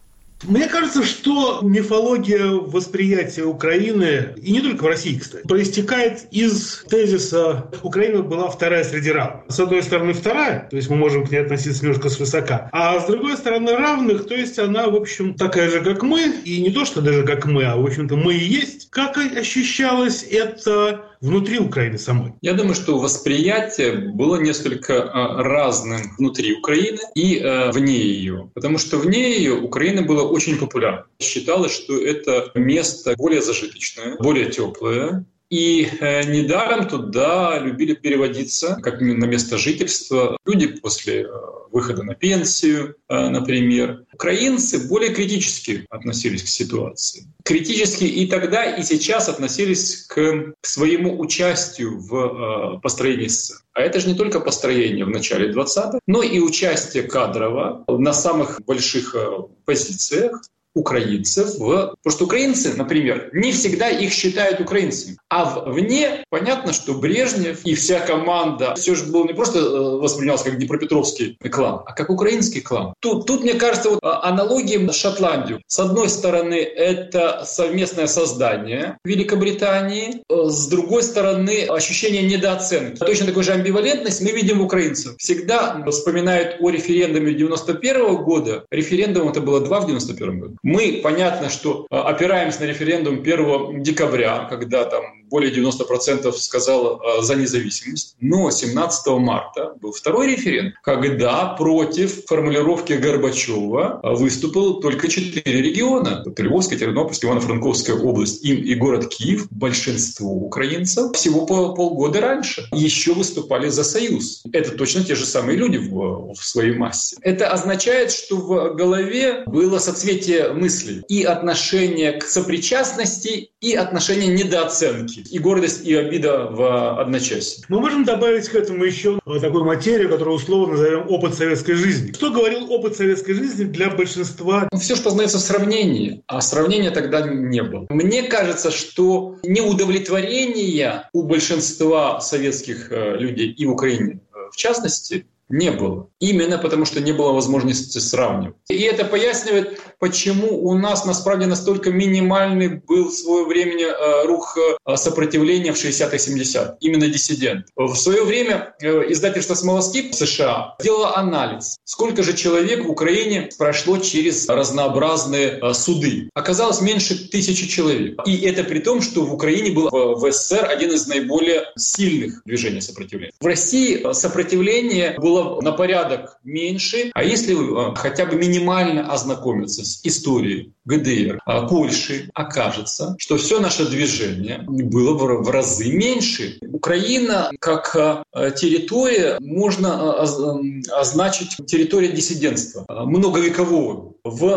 Мне кажется, что мифология восприятия Украины, и не только в России, кстати, проистекает из тезиса «Украина была вторая среди равных». С одной стороны, вторая, то есть мы можем к ней относиться немножко свысока, а с другой стороны, равных, то есть она, в общем, такая же, как мы, и не то, что даже как мы, а, в общем-то, мы и есть. Как ощущалось это внутри Украины самой? Я думаю, что восприятие было несколько разным внутри Украины и вне ее. Потому что вне ее Украина была очень популярна. Считалось, что это место более зажиточное, более теплое. И недаром туда любили переводиться, как на место жительства, люди после выхода на пенсию, например. Украинцы более критически относились к ситуации. Критически и тогда, и сейчас относились к своему участию в построении СССР. А это же не только построение в начале 20-х, но и участие кадрово на самых больших позициях украинцев. Потому что украинцы, например, не всегда их считают украинцами. А вне понятно, что Брежнев и вся команда все же был не просто воспринимался как Днепропетровский клан, а как украинский клан. Тут мне кажется, вот аналогия с Шотландией. С одной стороны, это совместное создание Великобритании, с другой стороны, ощущение недооценки. Точно такой же амбивалентность мы видим в украинцах. Всегда вспоминают о референдуме 91 года. Референдум это было 2 в 91 году. Мы, понятно, что опираемся на референдум 1 декабря, когда там более 90% сказало за независимость. Но 17 марта был второй референдум, когда против формулировки Горбачева выступил только 4 региона. Львовская, Тернопольская, Ивано-Франковская область и город Киев. Большинство украинцев всего полгода раньше еще выступали за союз. Это точно те же самые люди в своей массе. Это означает, что в голове было соцветие мыслей и отношение к сопричастности, и отношение недооценки, и гордость, и обида в одночасье. Мы можем добавить к этому еще такую материю, которую условно назовем опыт советской жизни. Что говорил опыт советской жизни для большинства? Все же познается в сравнении, а сравнения тогда не было. Мне кажется, что неудовлетворения у большинства советских людей и в Украине в частности не было. Именно потому, что не было возможности сравнивать. И это поясняет, почему у нас насправді настолько минимальный был в свое время рух сопротивления в 60-70-х, именно диссидент. В свое время издательство «Смолоскип» в США сделало анализ, сколько же человек в Украине прошло через разнообразные суды. Оказалось меньше 1000 человек. И это при том, что в Украине был в СССР один из наиболее сильных движений сопротивления. В России сопротивление было на порядок меньше, а если хотя бы минимально ознакомиться с историей ГДР, Польши, окажется, что все наше движение было в разы меньше. Украина как территория можно означить территория диссидентства, многовекового.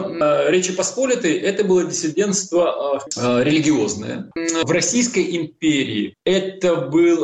В Речи Посполитой это было диссидентство религиозное. В Российской империи это был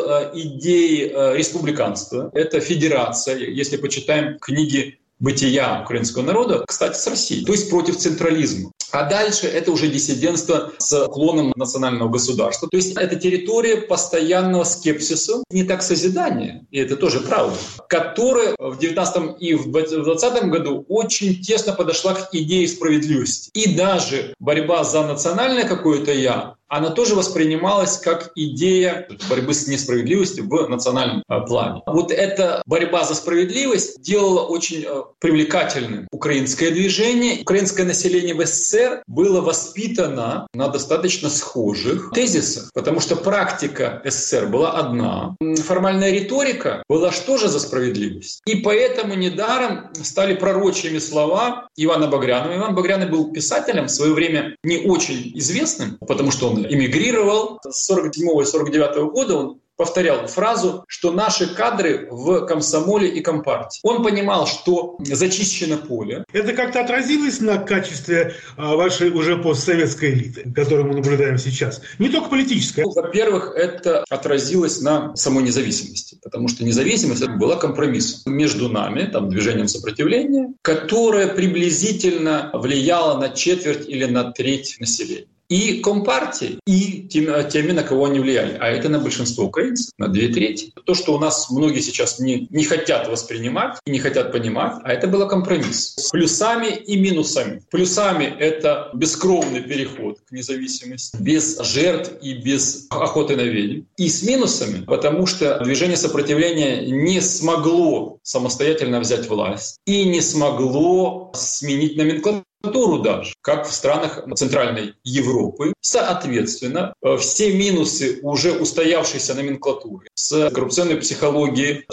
идеи республиканства, это федерация, если почитаем книги бытия украинского народа, кстати, с Россией, то есть против централизма. А дальше это уже диссидентство с уклоном национального государства. То есть это территория постоянного скепсиса, не так созидания, и это тоже правда, которая в 19 и в 20 году очень тесно подошла к идее справедливости. И даже борьба за национальное какое-то «я», она тоже воспринималась как идея борьбы с несправедливостью в национальном плане. Вот эта борьба за справедливость делала очень привлекательным украинское движение. Украинское население в СССР было воспитано на достаточно схожих тезисах, потому что практика СССР была одна. Формальная риторика была что же за справедливость. И поэтому недаром стали пророчьими слова Ивана Багрянова. Иван Багряный был писателем, в свое время не очень известным, потому что он эмигрировал. С 47 и 49 года он повторял фразу, что наши кадры в комсомоле и компартии. Он понимал, что зачищено поле. Это как-то отразилось на качестве вашей уже постсоветской элиты, которую мы наблюдаем сейчас? Не только политической. Во-первых, это отразилось на самой независимости, потому что независимость была компромиссом между нами, там, движением сопротивления, которое приблизительно влияло на четверть или на треть населения. и Компартией, и теми, на кого они влияли. А это на большинство украинцев, на 2/3. То, что у нас многие сейчас не хотят воспринимать и не хотят понимать, а это был компромисс с плюсами и минусами. Плюсами — это бескровный переход к независимости, без жертв и без охоты на ведьм. И с минусами, потому что движение сопротивления не смогло самостоятельно взять власть и не смогло сменить номенклатуру даже, как в странах Центральной Европы. Соответственно, все минусы уже устоявшейся номенклатуры с коррупционной психологией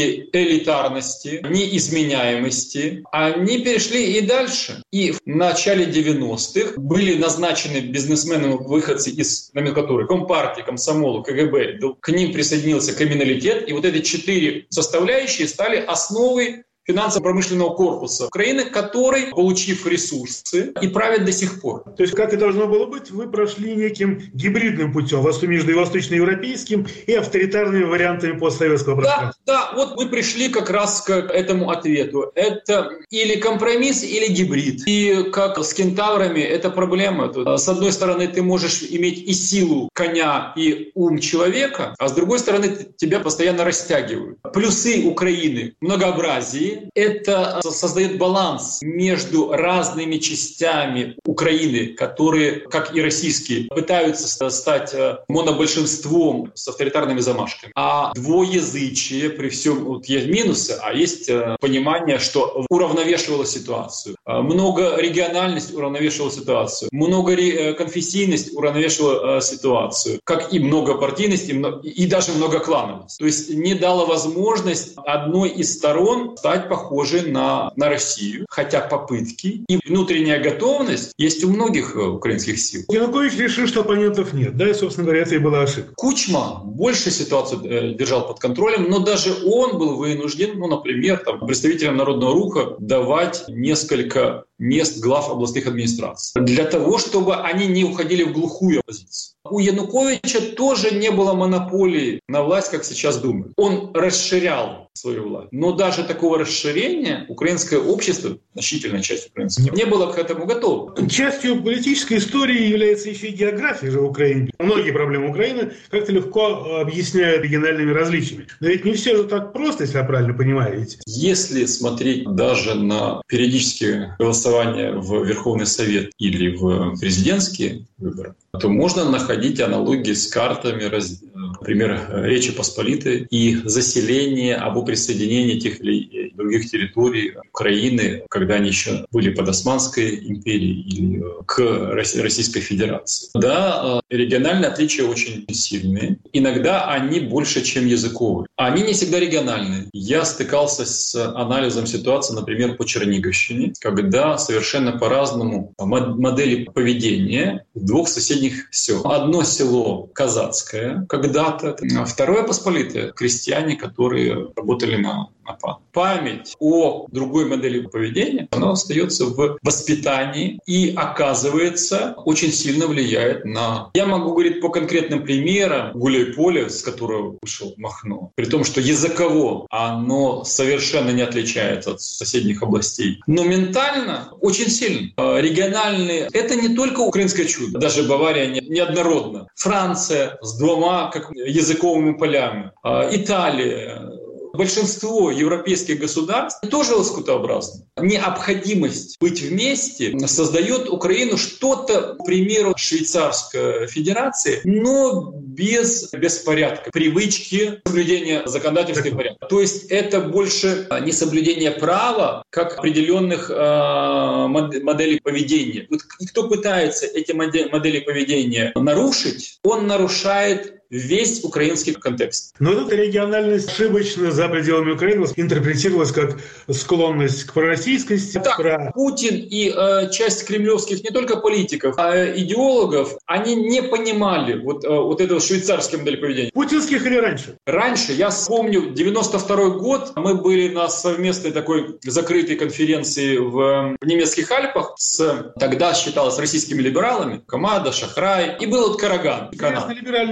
элитарности, неизменяемости, они перешли и дальше. И в начале 90-х были назначены бизнесменами-выходцы из номенклатуры Компартии, Комсомола, КГБ. К ним присоединился криминалитет. И вот эти 4 составляющие стали основой финансово-промышленного корпуса Украины, который, получив ресурсы, и правит до сих пор. То есть, как и должно было быть, вы прошли неким гибридным путем между восточноевропейским и авторитарными вариантами постсоветского пространства. Да, вот мы пришли как раз к этому ответу. Это или компромисс, или гибрид. И как с кентаврами, это проблема. С одной стороны, ты можешь иметь и силу коня, и ум человека, а с другой стороны, тебя постоянно растягивают. Плюсы Украины — многообразие. Это создает баланс между разными частями Украины, которые, как и российские, пытаются стать монобольшинством с авторитарными замашками. А двуязычие, при всем, есть минусы, а есть понимание, что уравновешивало ситуацию. Многорегиональность уравновешивала ситуацию. Многоконфессийность уравновешивала ситуацию. Как и многопартийность, и даже многоклановость. То есть не дала возможность одной из сторон стать похожей на Россию, хотя попытки и внутренняя готовность есть у многих украинских сил. Янукович решил, что оппонентов нет, да, и, собственно говоря, это и была ошибка. Кучма больше ситуацию держал под контролем, но даже он был вынужден, например, представителям Народного Руха давать несколько мест глав областных администраций, для того, чтобы они не уходили в глухую оппозицию. У Януковича тоже не было монополии на власть, как сейчас думают. Он расширял свою власть. Но даже такого расширения украинское общество, значительная часть украинцев, не было к этому готово. Частью политической истории является еще и география же в Украине. Многие проблемы Украины как-то легко объясняют региональными различиями. Но ведь не все же так просто, если я правильно понимаю. Ведь. Если смотреть даже на периодические голосования в Верховный Совет или в президентские выборы, то можно находить аналогии с картами, например, Речи Посполитой и заселение об присоединении тех или других территорий Украины, когда они еще были под Османской империей или к Российской Федерации. Да, региональные отличия очень сильные. Иногда они больше, чем языковые. Они не всегда региональные. Я стыкался с анализом ситуации, например, по Черниговщине, когда совершенно по-разному модели поведения в двух соседних сел. Одно село казацкое когда-то, второе посполитое, крестьяне, которые работали на ПАН. Память о другой модели поведения, она остается в воспитании и, оказывается, очень сильно влияет на... Я могу говорить по конкретным примерам. Гуляйполе, с которого вышел Махно, при том, что языково оно совершенно не отличается от соседних областей, но ментально очень сильно. Региональные — это не только украинское чудо, даже Бавария неоднородна. Франция с 2 языковыми полями, Италия. Большинство европейских государств тоже лоскутообразны. Необходимость быть вместе создает Украину что-то, к примеру, Швейцарской Федерации, но без беспорядка, привычки соблюдения законодательства и порядка. То есть это больше не соблюдение права, как определенных моделей поведения. И кто пытается эти модели поведения нарушить, он нарушает весь украинский контекст. Но эта региональность ошибочно за пределами Украины интерпретировалась как склонность к пророссийскости. Путин и часть кремлевских не только политиков, а идеологов, они не понимали вот этого швейцарской модели поведения. Путинских или раньше? Раньше. Я вспомню, 92-й год, мы были на совместной такой закрытой конференции в немецких Альпах с, тогда считалось, российскими либералами, Камада, Шахрай, и был Караган. Интересный либеральный список.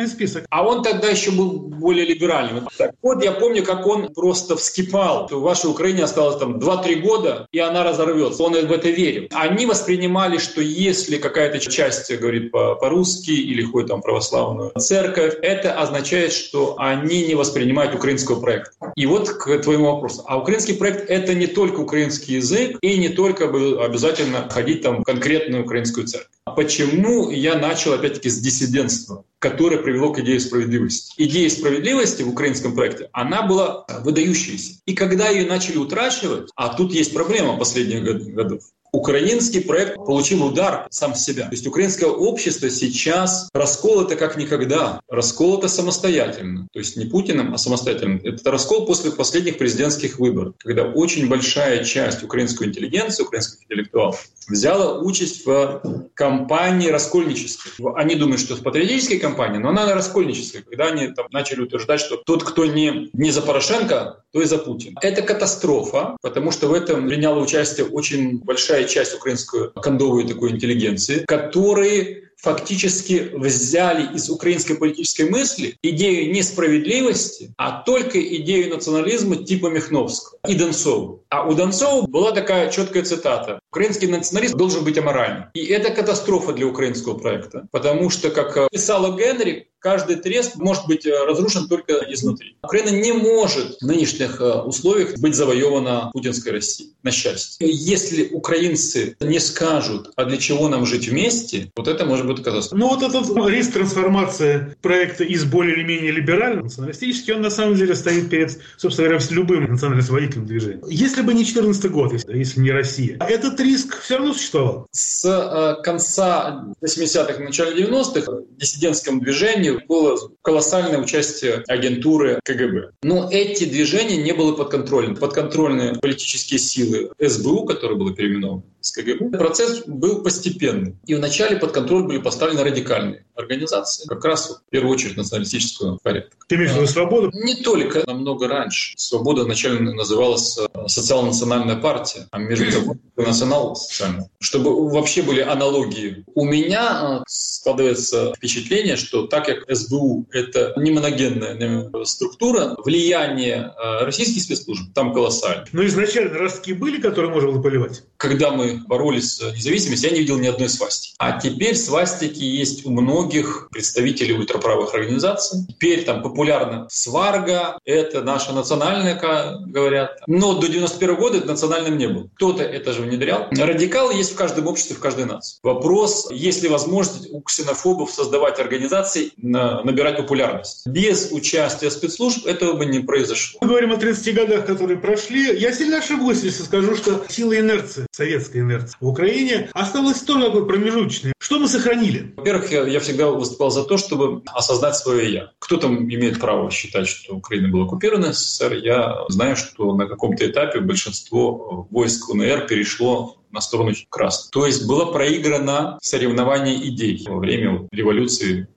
А он тогда еще был более либеральным. Так вот, я помню, как он просто вскипал. В вашей Украине осталось там 2-3 года, и она разорвется. Он в это верил. Они воспринимали, что если какая-то часть говорит по-русски или ходит там в православную церковь, это означает, что они не воспринимают украинского проекта. И вот к твоему вопросу. А украинский проект — это не только украинский язык и не только обязательно ходить там в конкретную украинскую церковь. Почему я начал опять-таки с диссидентства, которое привело к идее справедливости? Идея справедливости в украинском проекте, она была выдающейся. И когда ее начали утрачивать, а тут есть проблема последних годов, украинский проект получил удар сам в себя. То есть украинское общество сейчас расколото как никогда, расколото самостоятельно. То есть не Путиным, а самостоятельно. Это раскол после последних президентских выборов, когда очень большая часть украинской интеллигенции, украинских интеллектуалов взяла участь в кампании раскольнической. Они думают, что в патриотической кампании, но она раскольническая, когда они там начали утверждать, что тот, кто не за Порошенко, то и за Путина. Это катастрофа, потому что в этом приняла участие очень большая часть украинской кондовой такой интеллигенции, которые фактически взяли из украинской политической мысли идею не справедливости, а только идею национализма типа Михновского и Донцова. А у Донцова была такая четкая цитата: «Украинский национализм должен быть аморальным». И это катастрофа для украинского проекта, потому что, как писала Генри, каждый трест может быть разрушен только изнутри. Украина не может в нынешних условиях быть завоевана путинской Россией, на счастье. Если украинцы не скажут, а для чего нам жить вместе, вот это может быть катастрофа. Ну вот этот риск трансформации проекта из более или менее либерального националистически, он на самом деле стоит перед, собственно говоря, любым национально-освободительным движением. Если бы не 2014 год, если не Россия, этот риск все равно существовал. С конца 80-х, начала 90-х в диссидентском движении было колоссальное участие агентуры КГБ. Но эти движения не были подконтрольны. Подконтрольные политические силы СБУ, которое было переименовано с КГБ, процесс был постепенный. И вначале под контроль были поставлены радикальные организации, как раз в первую очередь националистического порядка. Ты имеешь в виду «Свободу»? Не только, намного раньше. «Свобода» изначально называлась «Социал-национальная партия», а между собой «Национал-социальная». Чтобы вообще были аналогии. У меня складывается впечатление, что так как СБУ — это не моногенная структура, влияние российских спецслужб там колоссальное. Но изначально ростки были, которые можно было поливать? Когда мы боролись за независимость, я не видел ни одной свастики. А теперь свастики есть у многих представителей ультраправых организаций. Теперь там популярна сварга, это наша национальная, как говорят. Но до 91 года это национальным не было. Кто-то это же внедрял. Радикалы есть в каждом обществе, в каждой нации. Вопрос, есть ли возможность у ксенофобов создавать организации, набирать популярность. Без участия спецслужб этого бы не произошло. Мы говорим о 30 годах, которые прошли. Я сильно ошибусь, если скажу, что сила инерции, советская инерция в Украине осталась тоже такой промежуточной. Что мы сохранили? Во-первых, я всегда выступал за то, чтобы осознать свое «я». Кто там имеет право считать, что Украина была оккупирована СССР? Я знаю, что на каком-то этапе большинство войск УНР перешло на сторону красных. То есть было проиграно соревнование идей во время революции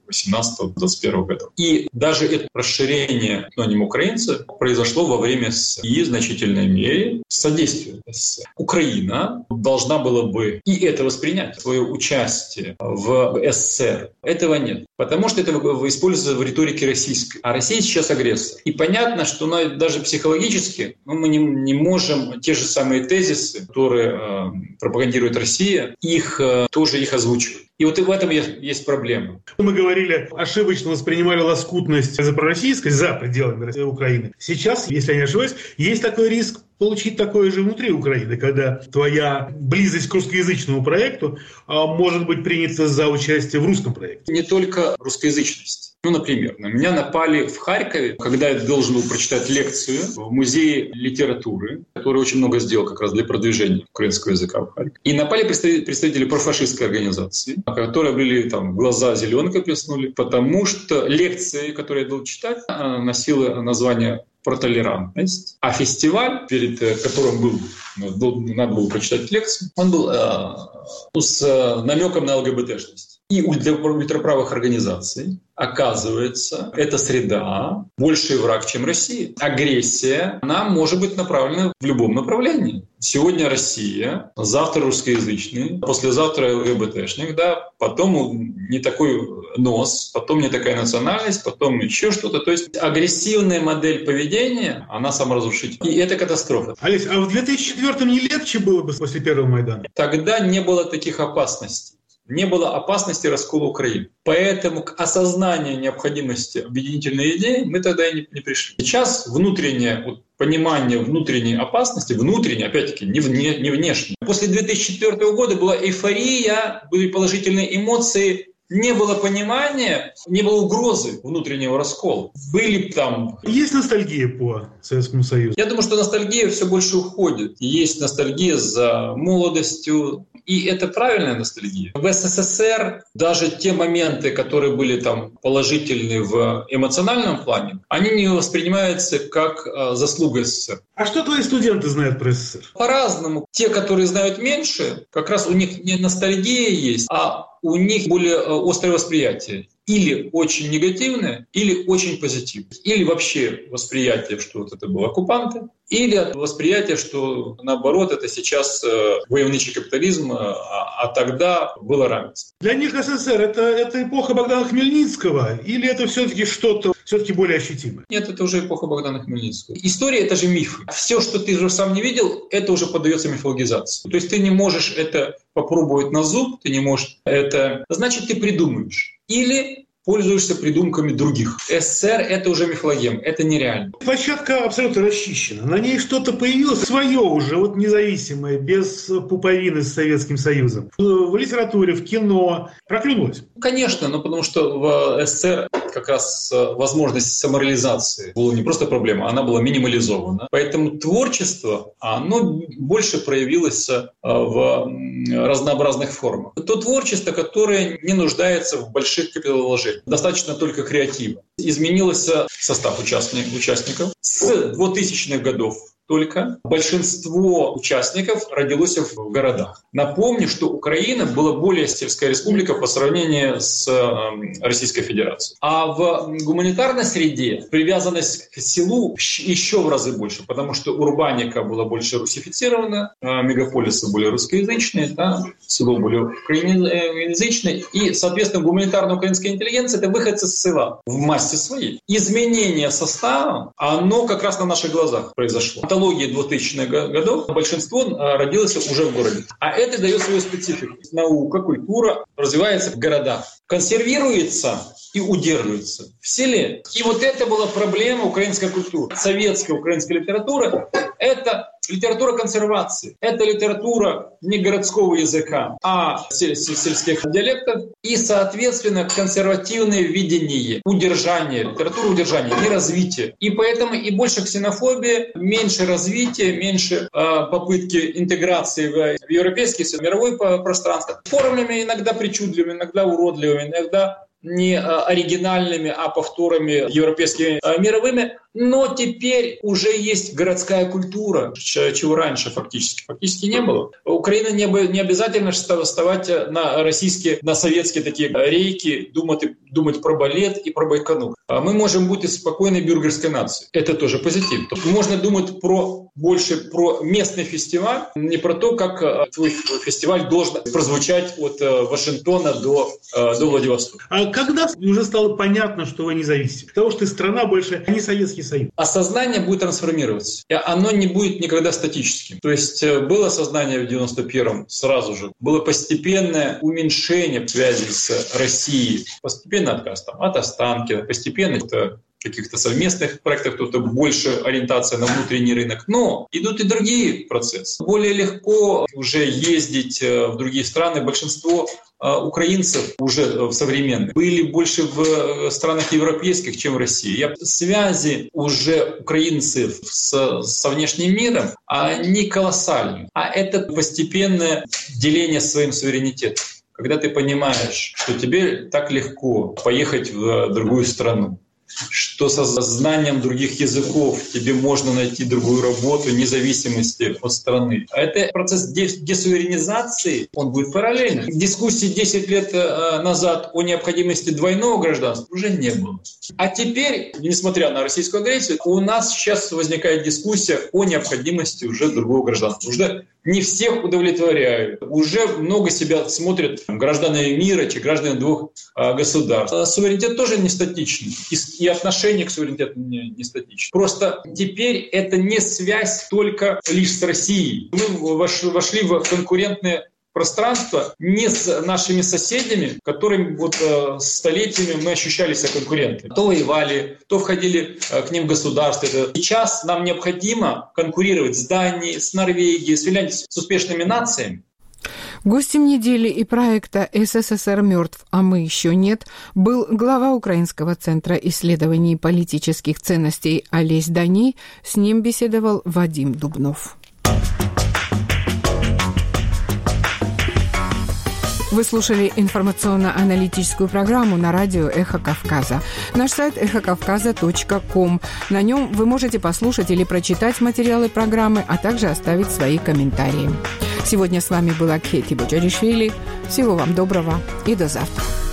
18-21 годов. И даже это расширение этноним украинцев произошло во время и в значительной мере содействия СССР. Украина должна была бы и это воспринять, свое участие в СССР. Этого нет. Потому что это используется в риторике российской. А Россия сейчас агрессор. И понятно, что даже психологически мы не можем те же самые тезисы, которые пропагандирует Россия, тоже их озвучивать. И вот и в этом есть проблема. Мы говорили, ошибочно воспринимали лоскутность за пророссийскость за пределами Украины. Сейчас, если я не ошибаюсь, есть такой риск получить такое же внутри Украины, когда твоя близость к русскоязычному проекту может быть принята за участие в русском проекте. Не только русскоязычность. Например, на меня напали в Харькове, когда я должен был прочитать лекцию в музее литературы, который очень много сделал как раз для продвижения украинского языка в Харькове. И напали представители профашистской организации, которые были там глаза зеленкой плеснули, потому что лекция, которую я должен читать, носила название про толерантность. А фестиваль, перед которым надо было прочитать лекцию, он был с намеком на ЛГБТшность. и для ультраправых организаций, оказывается, эта среда больший враг, чем Россия. Агрессия, она может быть направлена в любом направлении. Сегодня Россия, завтра русскоязычный, послезавтра ЛГБТшник, да, потом не такой нос, потом не такая национальность, потом еще что-то. То есть агрессивная модель поведения, она саморазрушительна. И это катастрофа. Олесь, а в 2004-м не легче было бы после первого Майдана? Тогда не было таких опасностей. Не было опасности раскола Украины. Поэтому к осознанию необходимости объединительной идеи мы тогда и не пришли. Сейчас внутреннее понимание внутренней опасности, внутренней, опять-таки, не внешней. После 2004 года была эйфория, были положительные эмоции, не было понимания, не было угрозы внутреннего раскола. Были там... Есть ностальгия по Советскому Союзу? Я думаю, что ностальгия все больше уходит. Есть ностальгия за молодостью. И это правильная ностальгия. В СССР даже те моменты, которые были там положительны в эмоциональном плане, они не воспринимаются как заслуга СССР. А что твои студенты знают про СССР? По-разному. Те, которые знают меньше, как раз у них не ностальгия есть, а у них более острое восприятие. Или очень негативное, или очень позитивное. Или вообще восприятие, что вот это были оккупанты, или восприятие, что наоборот, это сейчас войовничий капитализм, а тогда было равенство. Для них СССР это эпоха Богдана Хмельницкого, или это все-таки что-то более ощутимое? Нет, это уже эпоха Богдана Хмельницкого. История — это же мифы. Все, что ты уже сам не видел, это уже поддается мифологизации. То есть ты не можешь это попробовать на зуб, ты не можешь это... Значит, ты придумаешь. Или пользуешься придумками других. СССР — это уже мифологема, это нереально. Площадка абсолютно расчищена. На ней что-то появилось свое уже, независимое, без пуповины с Советским Союзом. В литературе, в кино проклюнулось. Конечно, но потому что в СССР как раз возможность самореализации была не просто проблема, она была минимализована. Поэтому творчество, оно больше проявилось в разнообразных формах. То творчество, которое не нуждается в больших капиталовложениях. Достаточно только креатива. Изменился состав участников. С 2000-х годов только большинство участников родилось в городах. Напомню, что Украина была более сельская республика по сравнению с Российской Федерацией. А в гуманитарной среде привязанность к селу еще в разы больше, потому что урбаника была больше русифицирована, мегаполисы более русскоязычные, да, село более украиноязычное. И, соответственно, гуманитарная украинская интеллигенция — это выходцы с села в массе своей. Изменение состава, оно как раз на наших глазах произошло. Антологии 2000-х годов большинство родилось уже в городе. А это дает свою специфику. Наука, культура развивается в городах, консервируется и удерживается в селе. И это была проблема украинской культуры. Советская украинская литература — это литература консервации. Это литература не городского языка, а сельских диалектов. И, соответственно, консервативное видение удержания, литература удержания, не развития. И поэтому и больше ксенофобии, меньше развития, меньше попытки интеграции в европейское, в мировое пространство. Формами иногда причудливыми, иногда уродливыми, иногда не оригинальными, а повторами европейскими, мировыми. Но теперь уже есть городская культура, чего раньше фактически не было. Украина не обязательно вставать на советские такие рейки, думать про балет и про Байконур. Мы можем быть и спокойной бюргерской нацией. Это тоже позитив. Можно думать больше про местный фестиваль, не про то, как твой фестиваль должен прозвучать от Вашингтона до Владивостока. А когда уже стало понятно, что вы независимы? Потому что страна больше не Советский Союз. Осознание будет трансформироваться. И оно не будет никогда статическим. То есть было сознание в 91-м сразу же. Было постепенное уменьшение связи с Россией. Постепенно отказ от Останкина, постепенно каких-то совместных проектов, кто-то больше ориентация на внутренний рынок. Но идут и другие процессы. Более легко уже ездить в другие страны. Большинство украинцев уже современных были больше в странах европейских, чем в России. Связи уже украинцев со внешним миром, они колоссальны. А это постепенное деление своим суверенитетом. Когда ты понимаешь, что тебе так легко поехать в другую страну, что со знанием других языков тебе можно найти другую работу вне зависимости от страны. А это процесс десуверенизации, он будет параллельно. Дискуссии 10 лет назад о необходимости двойного гражданства уже не было. А теперь, несмотря на российскую агрессию, у нас сейчас возникает дискуссия о необходимости уже другого гражданства. Уже не всех удовлетворяют. Уже много себя смотрят гражданами мира, граждане двух государств. Суверенитет тоже не статичный. И отношение к суверенитету не статично. Просто теперь это не связь только лишь с Россией. Мы вошли в конкурентное пространство не с нашими соседями, которыми столетиями мы ощущали себя конкурентами. То воевали, то входили к ним государства. Сейчас нам необходимо конкурировать с Данией, с Норвегией, с Финляндией, с успешными нациями. Гостем недели и проекта «СССР мертв, а мы еще нет» был глава Украинского центра исследований политических ценностей Олесь Даний. С ним беседовал Вадим Дубнов. Вы слушали информационно-аналитическую программу на радио «Эхо Кавказа». Наш сайт эхокавказа.ком. На нем вы можете послушать или прочитать материалы программы, а также оставить свои комментарии. Сегодня с вами была Кхети Боджаришвили. Всего вам доброго и до завтра.